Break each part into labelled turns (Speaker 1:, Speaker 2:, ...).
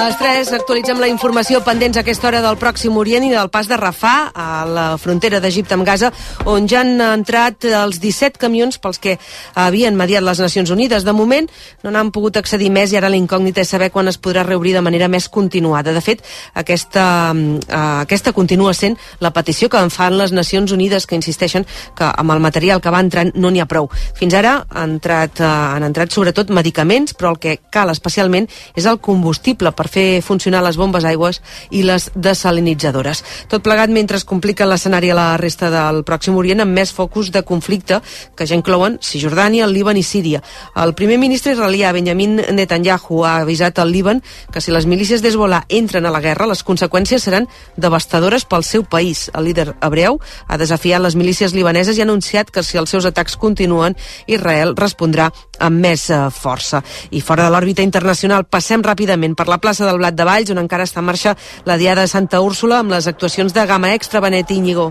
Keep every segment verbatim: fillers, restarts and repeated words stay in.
Speaker 1: les tres actualitzem la informació pendents a aquesta hora del Pròxim Orient i del pas de Rafah, a la frontera d'Egipte amb Gaza, on ja han entrat els disset camions pels que havien mediat les Nacions Unides. De moment no n'han pogut accedir més i ara la incògnita és saber quan es podrà reobrir de manera més continuada. De fet, aquesta, aquesta continua sent la petició que en fan les Nacions Unides, que insisteixen que amb el material que va entrant no n'hi ha prou. Fins ara han entrat, han entrat sobretot medicaments, però el que cal especialment és el combustible per fer funcionar les bombes aigües i les desalinitzadores. Tot plegat mentre es complica l'escenari a la resta del Pròxim Orient amb més focus de conflicte que ja inclouen Cisjordània, el Líban i Síria. El primer ministre israelià Benjamin Netanyahu ha avisat al Líban que si les milícies d'Hezbollah entren a la guerra, les conseqüències seran devastadores pel seu país. El líder hebreu ha desafiat les milícies libaneses i ha anunciat que si els seus atacs continuen, Israel respondrà amb més eh, força. I fora de l'òrbita internacional, passem ràpidament per la plaça del Blat de Valls, on encara està en marxa la Diada de Santa Úrsula amb les actuacions de Gamma Extra, Benet i Íñigo.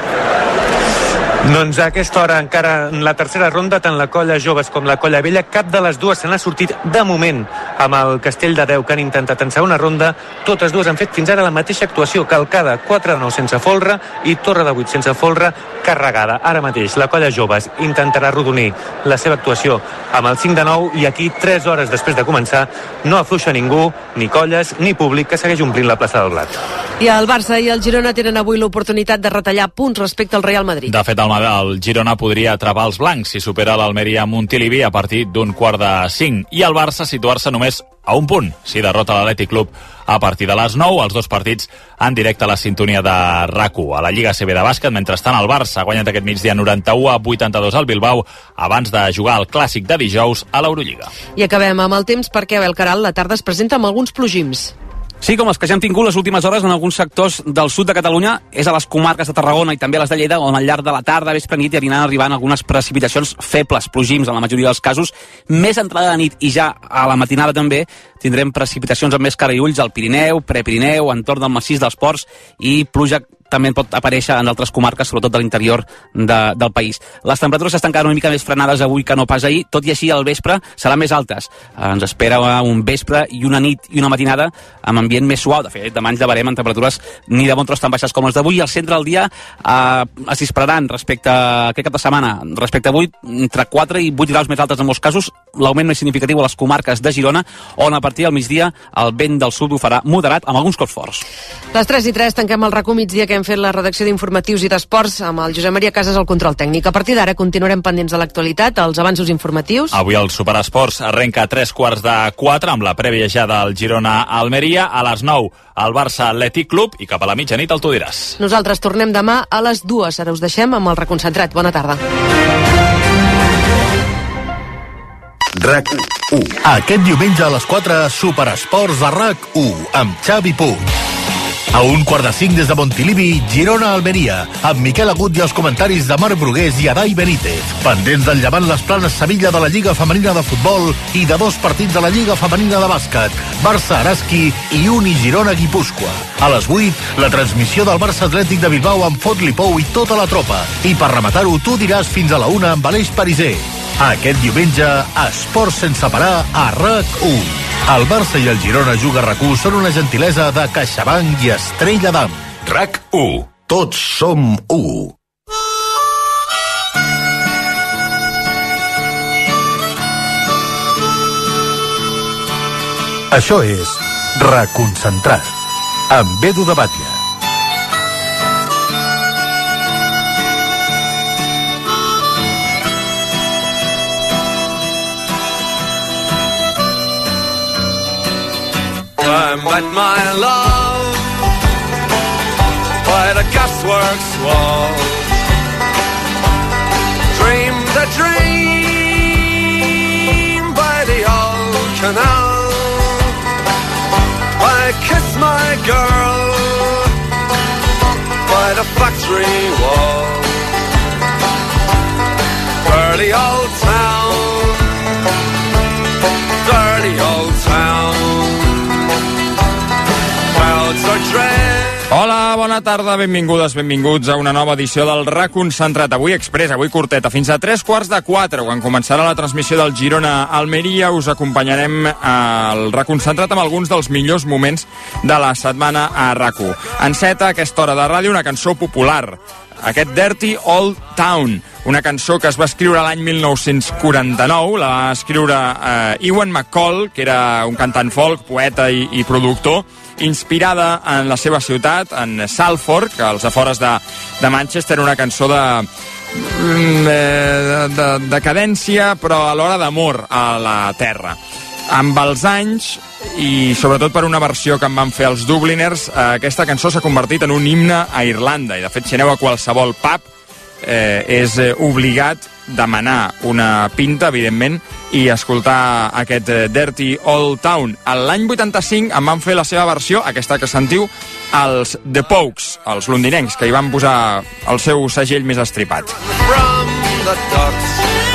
Speaker 2: Doncs a aquesta hora encara en la tercera ronda, tant la colla joves com la colla vella, cap de les dues se n'ha sortit de moment amb el Castell de Déu que han intentat en segona ronda. Totes dues han fet fins ara la mateixa actuació, calcada, quatre de nou sense folre i torre de vuit sense folre carregada. Ara mateix la colla joves intentarà arrodonir la seva actuació amb el cinc de nou i aquí, tres hores després de començar, no afluixa ningú, ni colles ni públic, que segueix omplint la plaça del Blat.
Speaker 1: I el Barça i el Girona tenen avui l'oportunitat de retallar punts respecte al Real Madrid.
Speaker 3: De fet, el el Girona podria atrapar els blancs si supera l'Almeria Montilivi a partir d'un quart de cinc i el Barça situar-se només a un punt si derrota l'Atlètic Club a partir de les nou. Els dos partits en directe a la sintonia de R A C u. A la Lliga A C B de bàsquet, mentrestant el Barça ha guanyat aquest migdia noranta-u a vuitanta-dos al Bilbao abans de jugar el clàssic de dijous a l'Eurolliga.
Speaker 1: I acabem amb el temps perquè a Belcaral la tarda es presenta amb alguns plogims.
Speaker 4: Sí, com els que ja hem tingut les últimes hores en alguns sectors del sud de Catalunya, és a les comarques de Tarragona i també a les de Lleida, on al llarg de la tarda, vespre, nit, hi aniran arribant algunes precipitacions febles, plogims en la majoria dels casos. Més entrada de nit i ja a la matinada també tindrem precipitacions amb més cara i ulls al Pirineu, Prepirineu, entorn del massís dels Ports i pluja també pot aparèixer en altres comarques, sobretot de l'interior de, del país. Les temperatures estan encara una mica més frenades avui que no pas ahir, tot i així al vespre seran més altes. Ens espera un vespre i una nit i una matinada amb ambient més suau. De fet, demà ens llevarem en temperatures ni de bon tros tan baixes com les d'avui i al centre del dia eh, es dispararan respecte a aquest cap de setmana. Respecte a avui, entre quatre i vuit graus més altes en molts casos, l'augment més significatiu a les comarques de Girona, on a partir del migdia el vent del sud ho farà moderat amb alguns cops forts.
Speaker 1: Les tres i tres tanquem el RAC u migdia que hem fet la redacció d'informatius i d'esports amb el Josep Maria Casas al control tècnic. A partir d'ara continuarem pendents de l'actualitat, els avanços informatius.
Speaker 3: Avui el Superesports arrenca a tres quarts de quatre amb la prèvia ja del Girona-Almeria. A les nou el Barça Atlètic Club i cap a la mitjanit el Tu diràs.
Speaker 1: Nosaltres tornem demà a les dues. Ara us deixem amb el reconcentrat. Bona tarda.
Speaker 5: RAC u. Aquest diumenge a les quatre, Superesports a RAC u amb Xavi Puig. A un quart de cinc des de Montilivi, Girona-Almeria, amb Miquel Agut i els comentaris de Marc Brugués i Adai Benítez. Pendents del Llevant les Planes Sevilla de la Lliga Femenina de Futbol i de dos partits de la Lliga Femenina de Bàsquet, Barça-Araski i Uni Girona-Guipúscoa. A les vuit, la transmissió del Barça Atlètic de Bilbao amb Fot-li Pou i tota la tropa. I per rematar-ho, Tu diràs fins a la una amb Aleix Pariser. Aquest diumenge, esports sense parar a RAC u. El Barça i el Girona Juga RAC u són una gentilesa de CaixaBank i Estrella d'Am. RAC u. Tots som u. Això és Reconcentrat, amb Edu de Batlle.
Speaker 6: I met my love by the gasworks wall. Dreamed a dream by the old canal. I kissed my girl by the factory wall. Dirty old town, dirty old town.
Speaker 7: Hola, bona Bona tarda, benvingudes, benvinguts a una nova edició del Reconcentrat. Avui express, avui curteta, fins a tres quarts de quatre, quan començarà la transmissió del Girona-Almeria, us acompanyarem al Reconcentrat amb alguns dels millors moments de la setmana a RAC u. Enceta a aquesta hora de ràdio una cançó popular, aquest Dirty Old Town, una cançó que es va escriure l'any mil nou-cents quaranta-nou, la va escriure eh, Ewan McCall, que era un cantant folk, poeta i, i productor, inspirada en la seva ciutat, en Salford, que als afores de, de Manchester, una cançó de, de, de decadència, però alhora d'amor a la terra. Amb els anys, i sobretot per una versió que en van fer els Dubliners, eh, aquesta cançó s'ha convertit en un himne a Irlanda, i de fet si aneu a qualsevol pub eh, és eh, obligat demanar una pinta, evidentment, i escoltar aquest eh, Dirty Old Town. L'any vuitanta-cinc en van fer la seva versió, aquesta que sentiu, els The Pogues, els londinencs, que hi van posar el seu segell més estripat.
Speaker 6: From the docks,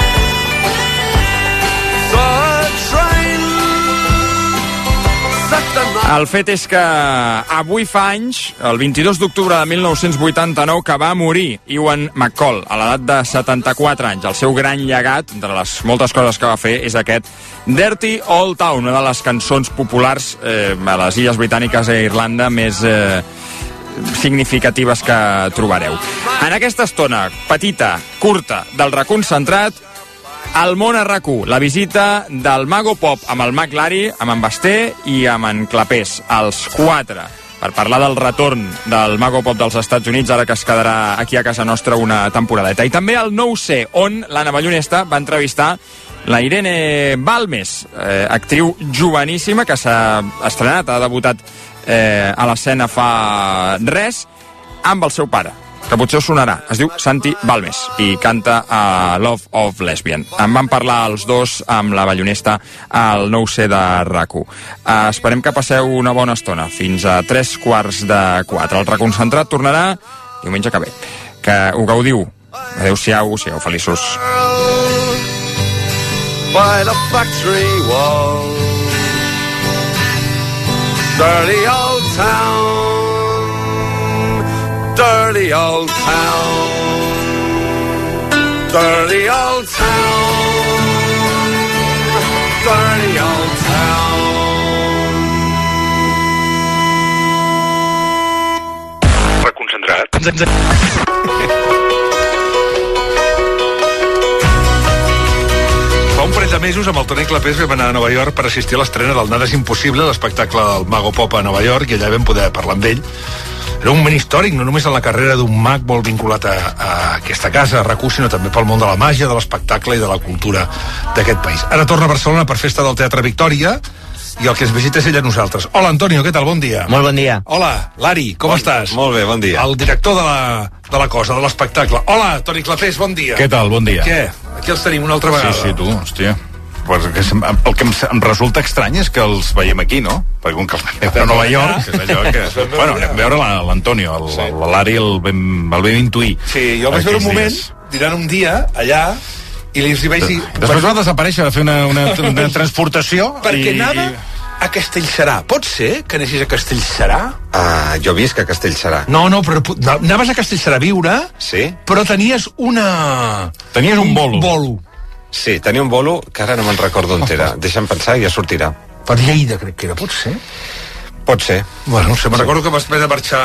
Speaker 7: el fet és que avui fa anys, el vint-i-dos d'octubre de mil nou-cents vuitanta-nou, que va morir Ewan McCall a l'edat de setanta-quatre anys. El seu gran llegat, entre les moltes coses que va fer, és aquest Dirty Old Town, una de les cançons populars eh, a les Illes Britàniques i Irlanda més eh, significatives que trobareu. En aquesta estona petita, curta, del Reconcentrat, al món a RAC u, la visita del Mago Pop amb el Mag Lari, amb en Basté i amb en Clapés, els quatre, per parlar del retorn del Mago Pop dels Estats Units, ara que es quedarà aquí a casa nostra una temporadeta. I també el nou ce, on l'Anna Ballonesta va entrevistar la Irene Balmes, eh, actriu joveníssima que s'ha estrenat, ha debutat eh, a l'escena fa res, amb el seu pare, que potser us sonarà. Es diu Santi Balmes i canta a Love of Lesbian. En van parlar els dos amb la Ballonesta al nou ce de RAC u. Uh, esperem que passeu una bona estona, fins a tres quarts de quatre. El Reconcentrat tornarà diumenge que ve. Que ho gaudiu. Adéu-siau, sigueu feliços.
Speaker 6: by the factory wall, dirty old town, dirty old town, dirty old town, dirty old town.
Speaker 8: Reconcentrat. Fa un parell de mesos amb el Toni Clapés vam anar a Nova York per assistir a l'estrena del Nada és impossible, l'espectacle del Mago Pop a Nova York, i allà vam poder parlar amb ell. Era un moment històric, no només en la carrera d'un mag molt vinculat a, a aquesta casa, a RAC u, sinó també pel món de la màgia, de l'espectacle i de la cultura d'aquest país. Ara torna a Barcelona per festa del Teatre Victòria, i el que ens visita és ell a nosaltres. Hola, Antonio, què tal? Bon dia.
Speaker 9: Molt bon dia.
Speaker 8: Hola, Lari, com
Speaker 9: bon,
Speaker 8: estàs?
Speaker 9: Molt bé, bon dia.
Speaker 8: El director de la, de la cosa, de l'espectacle. Hola, Toni Clapés, bon dia.
Speaker 10: Què tal? Bon dia.
Speaker 8: Què? Aquí els tenim una altra vegada.
Speaker 10: Sí, sí, tu, hòstia. Pues que sem, el que em, em resulta estrany és que els veiem aquí, no? Perquè com que els vam veure a Nova York, és allò que... Bueno, anem a veure l'Antonio, el, sí. l'Ari el vam, el vam intuir.
Speaker 8: Sí, jo el vaig veure un moment, diran un dia, allà, i li vaig dir...
Speaker 10: Després va desaparèixer, va fer una, una, una transportació...
Speaker 8: Perquè
Speaker 10: i,
Speaker 8: anava a Castellserà. Pot ser que anessis a Castellserà?
Speaker 9: Ah, jo visc a Castellserà.
Speaker 8: No, no, però anaves a Castellserà a viure,
Speaker 9: sí?
Speaker 8: Però tenies una...
Speaker 10: Tenies un bolo.
Speaker 8: bolo.
Speaker 9: Sí, tenia un bolo que ara no me'n recordo on era. Deixa'm pensar i ja sortirà.
Speaker 8: Per Lleida, crec que era, pot ser?
Speaker 9: Pot ser.
Speaker 8: Bueno, no sé, me'n recordo que vas haver de marxar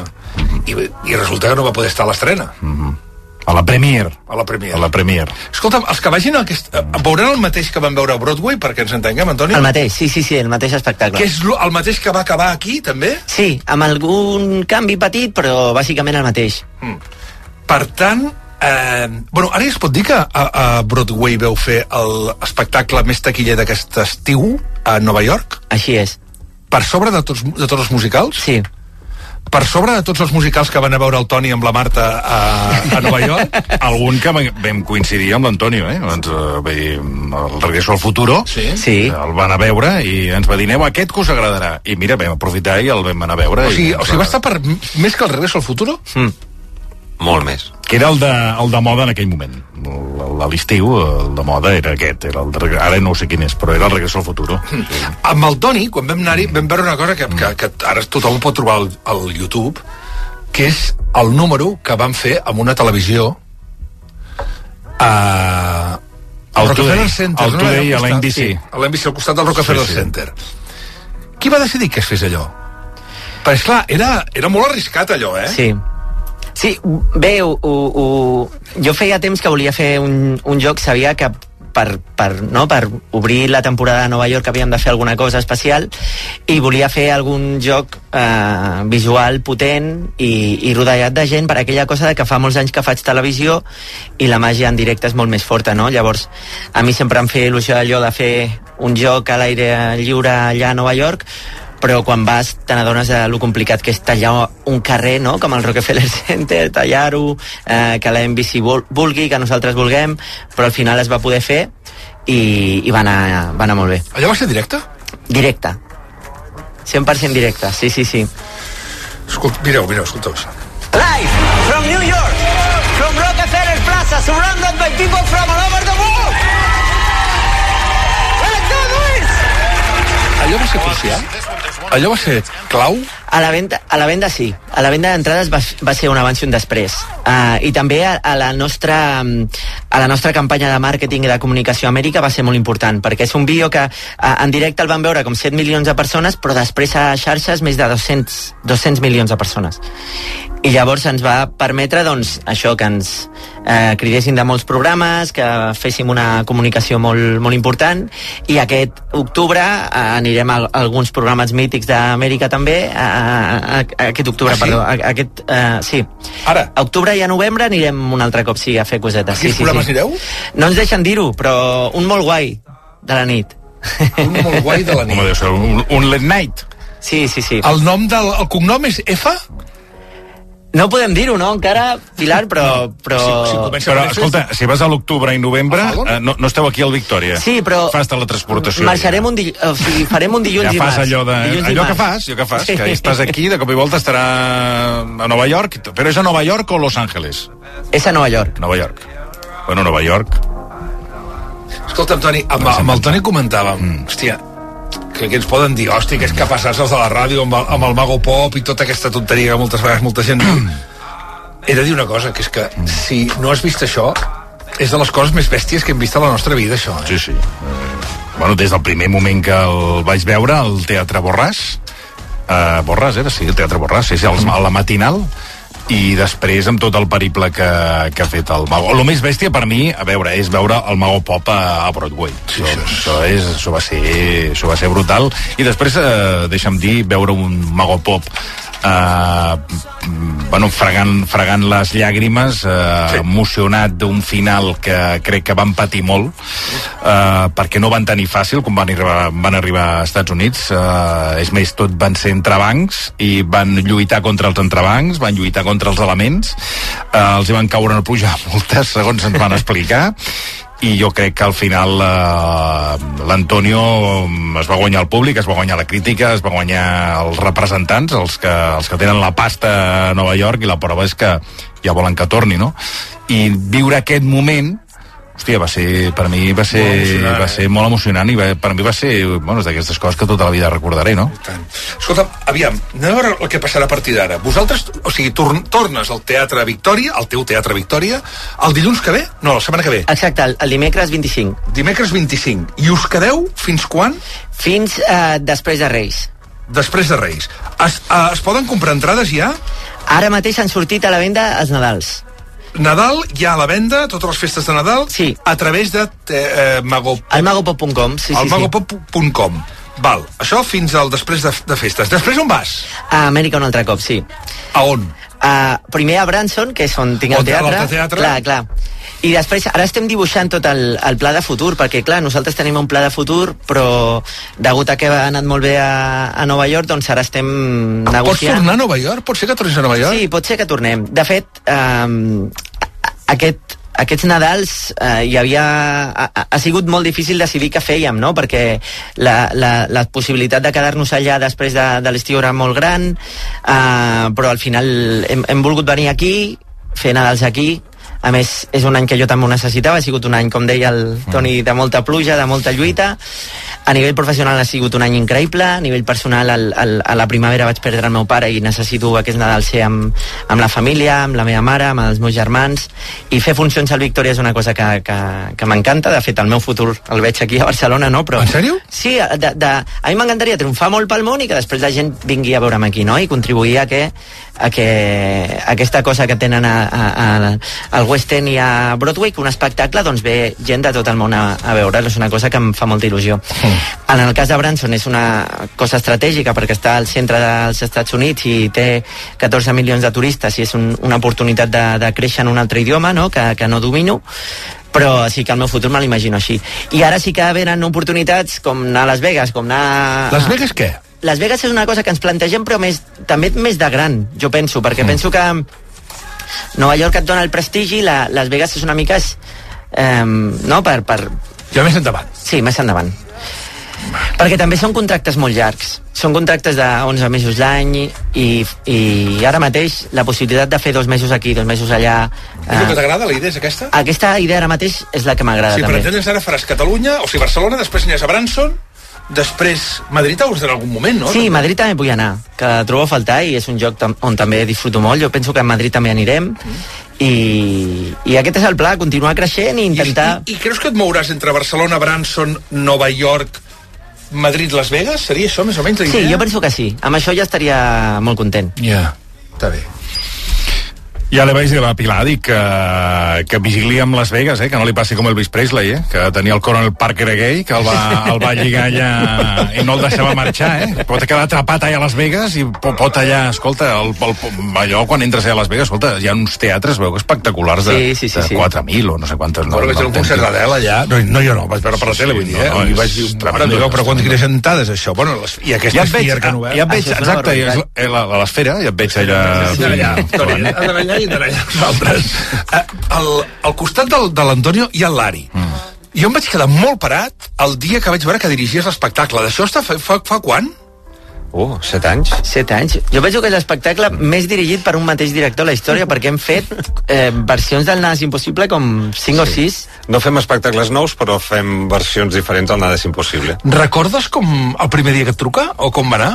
Speaker 8: i, i resulta que no va poder estar a l'estrena.
Speaker 10: Mm-hmm. A la Premier.
Speaker 8: A la Premier.
Speaker 10: A la Premier.
Speaker 8: Escolta'm, els que vagin a aquest, veuran el mateix que van veure a Broadway, perquè ens entenguem, Antoni?
Speaker 11: El mateix, sí, sí, sí, el mateix espectacle.
Speaker 8: Que és el mateix que va acabar aquí, també?
Speaker 11: Sí, amb algun canvi petit, però bàsicament el mateix.
Speaker 8: Mm. Per tant, eh, bueno, ara ja es pot dir que a, a Broadway veu fer l'espectacle més taquiller d'aquest estiu a Nova York?
Speaker 11: Així és.
Speaker 8: Per sobre de tots, de tots els musicals?
Speaker 11: Sí.
Speaker 8: Per sobre de tots els musicals que van a veure el Toni amb la Marta a, a Nova York?
Speaker 10: Algun que vam coincidir amb l'Antonio, eh? Ens, eh, el Regreso al Futuro,
Speaker 8: sí.
Speaker 11: Sí.
Speaker 10: El van a veure i ens va dir, aneu, aquest que us agradarà. I mira, vam aprofitar i el vam anar a veure.
Speaker 8: O sigui,
Speaker 10: i,
Speaker 8: o sigui va estar per més que el Regreso al Futuro?
Speaker 9: Mm. Molt més.
Speaker 10: Que era el de, el de moda en aquell moment. A l'estiu, el de moda era aquest. Era el de, ara no sé quin és, però era el Regreso al Futuro.
Speaker 8: Mm. Sí. Amb el Toni, quan vam anar-hi, vam veure una cosa que, que, que ara tothom ho pot trobar al, al YouTube. que és el número que van fer amb una televisió a...
Speaker 10: Al
Speaker 8: Rockefeller
Speaker 10: Today,
Speaker 8: Center.
Speaker 10: al Today, a la N B C.
Speaker 8: Sí, a l'N B C, al costat del Rockefeller
Speaker 10: Sí, sí.
Speaker 8: Center. Qui va decidir que es fes allò? Perquè, esclar, era, era molt arriscat allò, eh?
Speaker 11: Sí. Sí, bé, ho, ho, ho... jo feia temps que volia fer un, un joc, sabia que per, per, no, per obrir la temporada de Nova York havíem de fer alguna cosa especial i volia fer algun joc eh, visual potent i, i rodegat de gent per aquella cosa de que fa molts anys que faig televisió i la màgia en directe és molt més forta, no? Llavors, a mi sempre em feia il·lusió allò de fer un joc a l'aire lliure allà a Nova York, però quan vas te n'adones de lo complicat que és tallar un carrer, no?, com el Rockefeller Center, tallar-ho, eh, que la N B C vulgui, que nosaltres vulguem, però al final es va poder fer i, i va, anar, va anar molt bé.
Speaker 8: Allò va ser directe?
Speaker 11: Directe. cent per cent directe, sí, sí, sí.
Speaker 8: Escolta, mireu, mireu, escolteu.
Speaker 12: Live from New York, from Rockefeller Plaza, surrounded by people from all over the world. Let's do this!
Speaker 8: Allò va ser crucial? Allò va ser clau?
Speaker 11: A la venda, a la venda sí. A la venda d'entrades va, va ser un abans i un després. Uh, I també a, a, la nostra, a la nostra campanya de màrqueting i de comunicació a Amèrica va ser molt important, perquè és un vídeo que uh, en directe el van veure com set milions de persones, però després a xarxes més de dos-cents milions de persones. I llavors ens va permetre, doncs, això, que ens eh, cridessin de molts programes, que féssim una comunicació molt, molt important, i aquest octubre eh, anirem a, a alguns programes mítics d'Amèrica també, a, a, a, aquest octubre,
Speaker 8: ah, sí?
Speaker 11: perdó, a, a aquest, eh, sí.
Speaker 8: Ara?
Speaker 11: A octubre i a novembre anirem un altre cop, sí, a fer cosetes.
Speaker 8: A quins
Speaker 11: sí, sí,
Speaker 8: programes
Speaker 11: sí.
Speaker 8: anireu?
Speaker 11: No ens deixen dir-ho, però un molt guai de la nit.
Speaker 8: Un molt guai de la nit.
Speaker 10: Home, deu ser un, un late night.
Speaker 11: Sí, sí, sí.
Speaker 8: El nom del el cognom és F?
Speaker 11: No podem dir-ho, no, encara, Pilar, però... però...
Speaker 8: Si, si
Speaker 10: però, escolta, si vas a l'octubre i novembre, eh, no, no esteu aquí al Victòria.
Speaker 11: Sí, però...
Speaker 10: Fas teletransportació.
Speaker 11: Marxarem un dilluns, o sigui, farem un dilluns
Speaker 10: ja
Speaker 11: i
Speaker 10: fas
Speaker 11: març.
Speaker 10: allò, de, allò que fas, allò que fas, sí. Que estàs aquí, de cop i volta estarà a Nova York, però és a Nova York o Los Angeles?
Speaker 11: És a Nova York.
Speaker 10: Nova York. Bueno, Nova York.
Speaker 8: Escolta'm, Toni, amb, amb el Toni comentàvem, mm. hòstia, que, que ens poden dir, hòstia, que és que passats els de la ràdio amb el, amb el Mago Pop i tota aquesta tonteria que moltes vegades molta gent diu. He de dir una cosa, que és que si no has vist això, és de les coses més bèsties que hem vist a la nostra vida, això. Eh?
Speaker 10: Sí, sí. Eh, bueno, des del primer moment que el vaig veure, al Teatre Borràs, eh, Borràs era, sí, el Teatre Borràs, sí, sí, a la matinal, i després amb tot el periple que, que ha fet el Mago. El més bèstia per mi, a veure, és veure el Mago Pop a, a Broadway. Sí, això, això, això, és, això, va ser, això va ser brutal. I després, eh, deixa'm dir, veure un Mago Pop eh, bueno, fregant, fregant les llàgrimes, eh, sí. emocionat d'un final que crec que van patir molt, eh, perquè no van tenir fàcil quan van arribar, van arribar a Estats Units. Eh, és més, tot van ser entrebancs i van lluitar contra els entrebancs, van lluitar contra els elements, eh, els hi van caure a pujar multes, segons ens van explicar, i jo crec que al final eh, l'Antonio es va guanyar el públic, es va guanyar la crítica, es va guanyar els representants, els que, els que tenen la pasta a Nova York, i la prova és que ja volen que torni, no? I viure aquest moment, hòstia, va ser, per mi va ser, va ser molt emocionant, i va, per mi va ser, bueno, és d'aquestes coses que tota la vida recordaré, no?
Speaker 8: Escolta, aviam, anem a veure el que passarà a partir d'ara. Vosaltres, o sigui, tor tornes al Teatre Victòria, al teu Teatre Victòria, el dilluns que ve? No, la setmana que ve.
Speaker 11: Exacte, el, el dimecres vint-i-cinc.
Speaker 8: Dimecres vint-i-cinc. I us quedeu fins quan?
Speaker 11: Fins eh, després de Reis.
Speaker 8: Després de Reis. Es, eh, es poden comprar entrades ja?
Speaker 11: Ara mateix han sortit a la venda els Nadals.
Speaker 8: Nadal ja a la venda, totes les festes de Nadal,
Speaker 11: sí.
Speaker 8: A través de eh, Mago...
Speaker 11: El magopop punt com, sí, sí,
Speaker 8: el magopop punt com. Val, això fins al després de, de festes. Després on vas?
Speaker 11: A Amèrica un altre cop, sí.
Speaker 8: A on?
Speaker 11: Uh, primer a Branson, que és on tinc el teatre.
Speaker 8: teatre.
Speaker 11: Clar, clar. I després, ara estem dibuixant tot el, el pla de futur, perquè, clar, nosaltres tenim un pla de futur, però degut a que ha anat molt bé a, a Nova York, doncs ara estem negociant.
Speaker 8: Pots tornar a Nova York? Pot ser que tornis a Nova York?
Speaker 11: Sí, pot ser que tornem. De fet, um, aquest, aquests Nadals eh, hi havia... Ha, ha sigut molt difícil decidir què fèiem, no? Perquè la, la, la possibilitat de quedar-nos allà després de, de l'estiu era molt gran, eh, però al final hem, hem volgut venir aquí, fer Nadals aquí, a més és un any que jo també ho necessitava, ha sigut un any, com deia el Toni, de molta pluja, de molta lluita. A nivell professional ha sigut un any increïble, a nivell personal al, al, a la primavera vaig perdre el meu pare i necessito aquest Nadal ser amb, amb la família, amb la meva mare, amb els meus germans, i fer funcions al Victòria és una cosa que, que, que m'encanta. De fet, el meu futur el veig aquí a Barcelona, no? Però,
Speaker 8: en sèrio?
Speaker 11: Sí, de, de, a mi m'encantaria triomfar molt pel món i que després la gent vingui a veure'm aquí, no? I contribuir a que, a que aquesta cosa que tenen a, a, a, al West End i a Broadway, que un espectacle, doncs ve gent de tot el món a, a veure'l. És una cosa que em fa molta il·lusió. Mm. En el cas de Branson és una cosa estratègica perquè està al centre dels Estats Units i té catorze milions de turistes i és un, una oportunitat de, de créixer en un altre idioma, no? Que, que no domino, però sí que el meu futur me l'imagino així. I ara sí que venen oportunitats com anar a Las Vegas, com anar...
Speaker 8: Las Vegas què?
Speaker 11: Las Vegas és una cosa que ens plantegem, però més, també més de gran, jo penso, perquè mm. penso que Nova York et dona el prestigi, la, Las Vegas és una mica... És, eh, no, per, per...
Speaker 8: Ja més endavant.
Speaker 11: Sí, més endavant. Perquè també són contractes molt llargs. Són contractes de onze mesos l'any i, i ara mateix la possibilitat de fer dos mesos aquí, dos mesos allà...
Speaker 8: És el que t'agrada, la idea és aquesta?
Speaker 11: Aquesta idea ara mateix és la que m'agrada,
Speaker 8: sí,
Speaker 11: també.
Speaker 8: Sí, per entendre's, ara faràs Catalunya, o sigui, Barcelona, després aniràs a Branson, després Madrid hauràs d'anar en algun moment, no?
Speaker 11: Sí, a Madrid també vull anar, que trobo a faltar i és un lloc on també disfruto molt. Jo penso que a Madrid també anirem. Mm. I, i aquest és el pla, continuar creixent i intentar...
Speaker 8: I, i, i creus que et mouràs entre Barcelona, Branson, Nova York, Madrid, Las Vegas? Seria això, més o menys, la idea?
Speaker 11: Sí, jo penso que sí. Amb això ja estaria molt content.
Speaker 8: Ja, yeah. Està bé.
Speaker 10: Ja li vaig dir a la Pilar, dic que, que vigili amb Las Vegas, eh? Que no li passi com Elvis Presley, eh? Que tenia el Coronel Parker gay, que el va, el va lligar allà i no el deixava marxar, eh? Pot quedar atrapat allà a Las Vegas i pot, pot allà, escolta, el, el, allò quan entres allà a Las Vegas, escolta, hi ha uns teatres, veu, espectaculars de,
Speaker 11: sí, sí, sí,
Speaker 10: de quatre mil o no sé quantes.
Speaker 8: No, no, vaig veure un concert d'Adele allà, no, no jo no, vaig veure per la tele, vull dir, eh? No, no, I vaig dir, mare meva, però quan quines sentades, això? Bueno, les, i aquesta ja esfera que no veu.
Speaker 10: Ja et veig, exacte, a l'esfera, ja et veig allà...
Speaker 8: Allà, allà i allà. Eh, al, al costat del, de l'Antonio hi ha el Lari. Mm. Jo em vaig quedar molt parat el dia que vaig veure que dirigies l'espectacle. D'això està fa, fa, fa quan?
Speaker 9: Uh, set anys.
Speaker 11: Set anys. Jo penso que és l'espectacle més dirigit per un mateix director a la història, perquè hem fet eh, versions del Nada és impossible com cinc sí. o sis.
Speaker 9: No fem espectacles nous, però fem versions diferents del Nada és impossible.
Speaker 8: Recordes com el primer dia que et truca? O com va anar?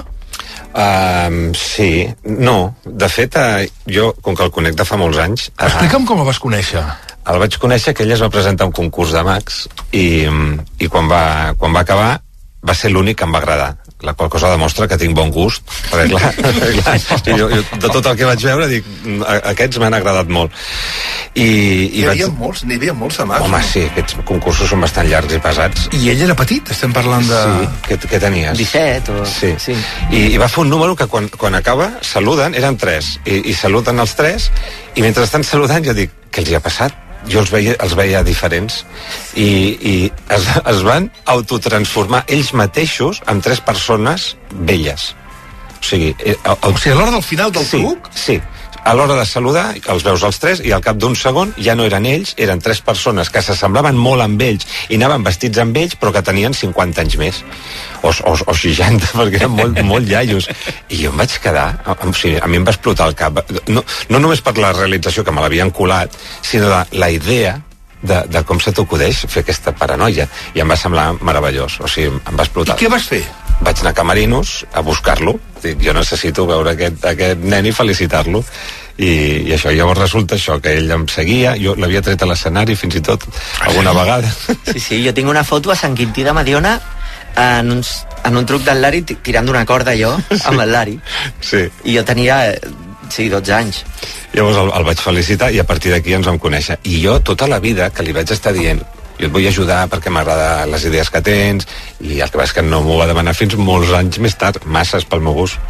Speaker 9: Uh, sí, no. De fet, uh, jo, com que el conec de fa molts anys... Uh,
Speaker 8: Explica'm com el vas conèixer.
Speaker 9: El vaig conèixer que ell es va presentar a un concurs de mags i, i quan, va, quan va acabar va ser l'únic que em va agradar. La qual cosa demostra que tinc bon gust, perquè clar, clar jo, jo, de tot el que vaig veure dic, aquests m'han agradat molt. I, i
Speaker 8: hi havia
Speaker 9: vaig...
Speaker 8: molts, n'hi havia molts de mags.
Speaker 9: Home, no? Sí, aquests concursos són bastant llargs i pesats.
Speaker 8: I ell era petit? Estem parlant de...
Speaker 9: Sí, què, què tenies?
Speaker 11: disset o...
Speaker 9: Sí, sí. I, i va fer un número que quan, quan acaba saluden, eren tres, i, i saluden els tres, i mentre estan saludant jo dic, què els hi ha passat? Jo els veia, els veia diferents i, i es, es van autotransformar ells mateixos en tres persones velles. O sigui, el, el,
Speaker 8: o sigui a l'hora del final del
Speaker 9: sí,
Speaker 8: truc?
Speaker 9: Sí, a l'hora de saludar els veus els tres i al cap d'un segon ja no eren ells, eren tres persones que s'assemblaven molt amb ells i anaven vestits amb ells però que tenien cinquanta anys més o, o, o seixanta perquè eren molt, molt iaios i jo em vaig quedar, o sigui, a mi em va explotar el cap, no, no només per la realització que me l'havien colat, sinó la, la idea de, de com se t'acudeix fer aquesta paranoia i em va semblar meravellós, o sigui, em va explotar.
Speaker 8: I què vas fer?
Speaker 9: Vaig anar a Camerinos a buscar-lo. Dic, jo necessito veure aquest, aquest nen i felicitar-lo. I, I això, llavors resulta això, que ell em seguia, jo l'havia tret a l'escenari fins i tot alguna vegada.
Speaker 11: Sí, sí, jo tinc una foto a Sant Quintí de Mediona en, uns, en un truc del Lari tirant d'una corda jo, amb el Lari.
Speaker 9: Sí.
Speaker 11: I jo tenia, sí, dotze anys.
Speaker 9: Llavors el, el vaig felicitar i a partir d'aquí ens vam conèixer. I jo tota la vida que li vaig estar dient jo et vull ajudar perquè m'agrada les idees que tens i el que va és que no m'ho va demanar fins molts anys més tard, masses pel meu gust.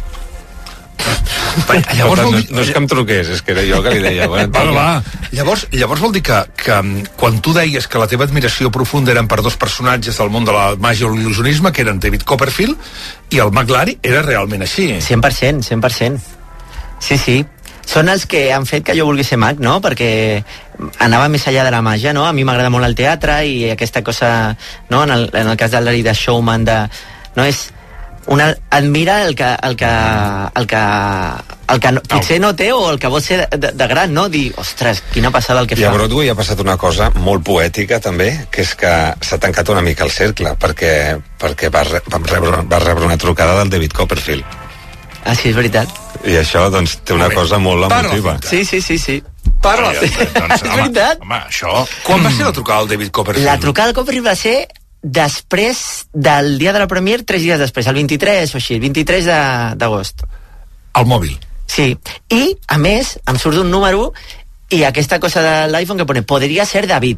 Speaker 8: Llavors
Speaker 9: no,
Speaker 8: vol dir...
Speaker 9: no és que em truqués, és que era jo que li deia bueno,
Speaker 8: va, va. Llavors, llavors vol dir que, que quan tu deies que la teva admiració profunda eren per dos personatges del món de la màgia o l'il·lusionisme, que eren David Copperfield i el McLaren, era realment així.
Speaker 11: cent per cent, cent per cent. Sí, sí. Són els que han fet que jo vulgui ser mag, no? Perquè anava més enllà de la màgia, no? A mi m'agrada molt el teatre i aquesta cosa, no? En el, en el cas del Larry de showman, de... No és... Una, admira el que, el, que, el que el que no, potser no té o el que vol ser de, de, de gran, no? Dir, ostres, quina passada el que
Speaker 9: I
Speaker 11: fa.
Speaker 9: a Broadway ha passat una cosa molt poètica també, que és que s'ha tancat una mica el cercle, perquè, perquè va, re, va, rebre, va rebre una trucada del David Copperfield.
Speaker 11: Ah, sí, és veritat.
Speaker 9: I això, doncs, té una cosa molt emotiva.
Speaker 11: Sí, sí, sí, sí.
Speaker 8: Parla.
Speaker 11: Sí.
Speaker 10: Doncs,
Speaker 11: És veritat.
Speaker 10: Home, això...
Speaker 8: Quan va ser la trucada del David Copperfield?
Speaker 11: La trucada del Copperfield va ser després del dia de la Premier, tres dies després, el vint-i-tres o així, el vint-i-tres d'agost.
Speaker 8: Al mòbil.
Speaker 11: Sí, i a més em surt un número i aquesta cosa de l'iPhone que pone podria ser David.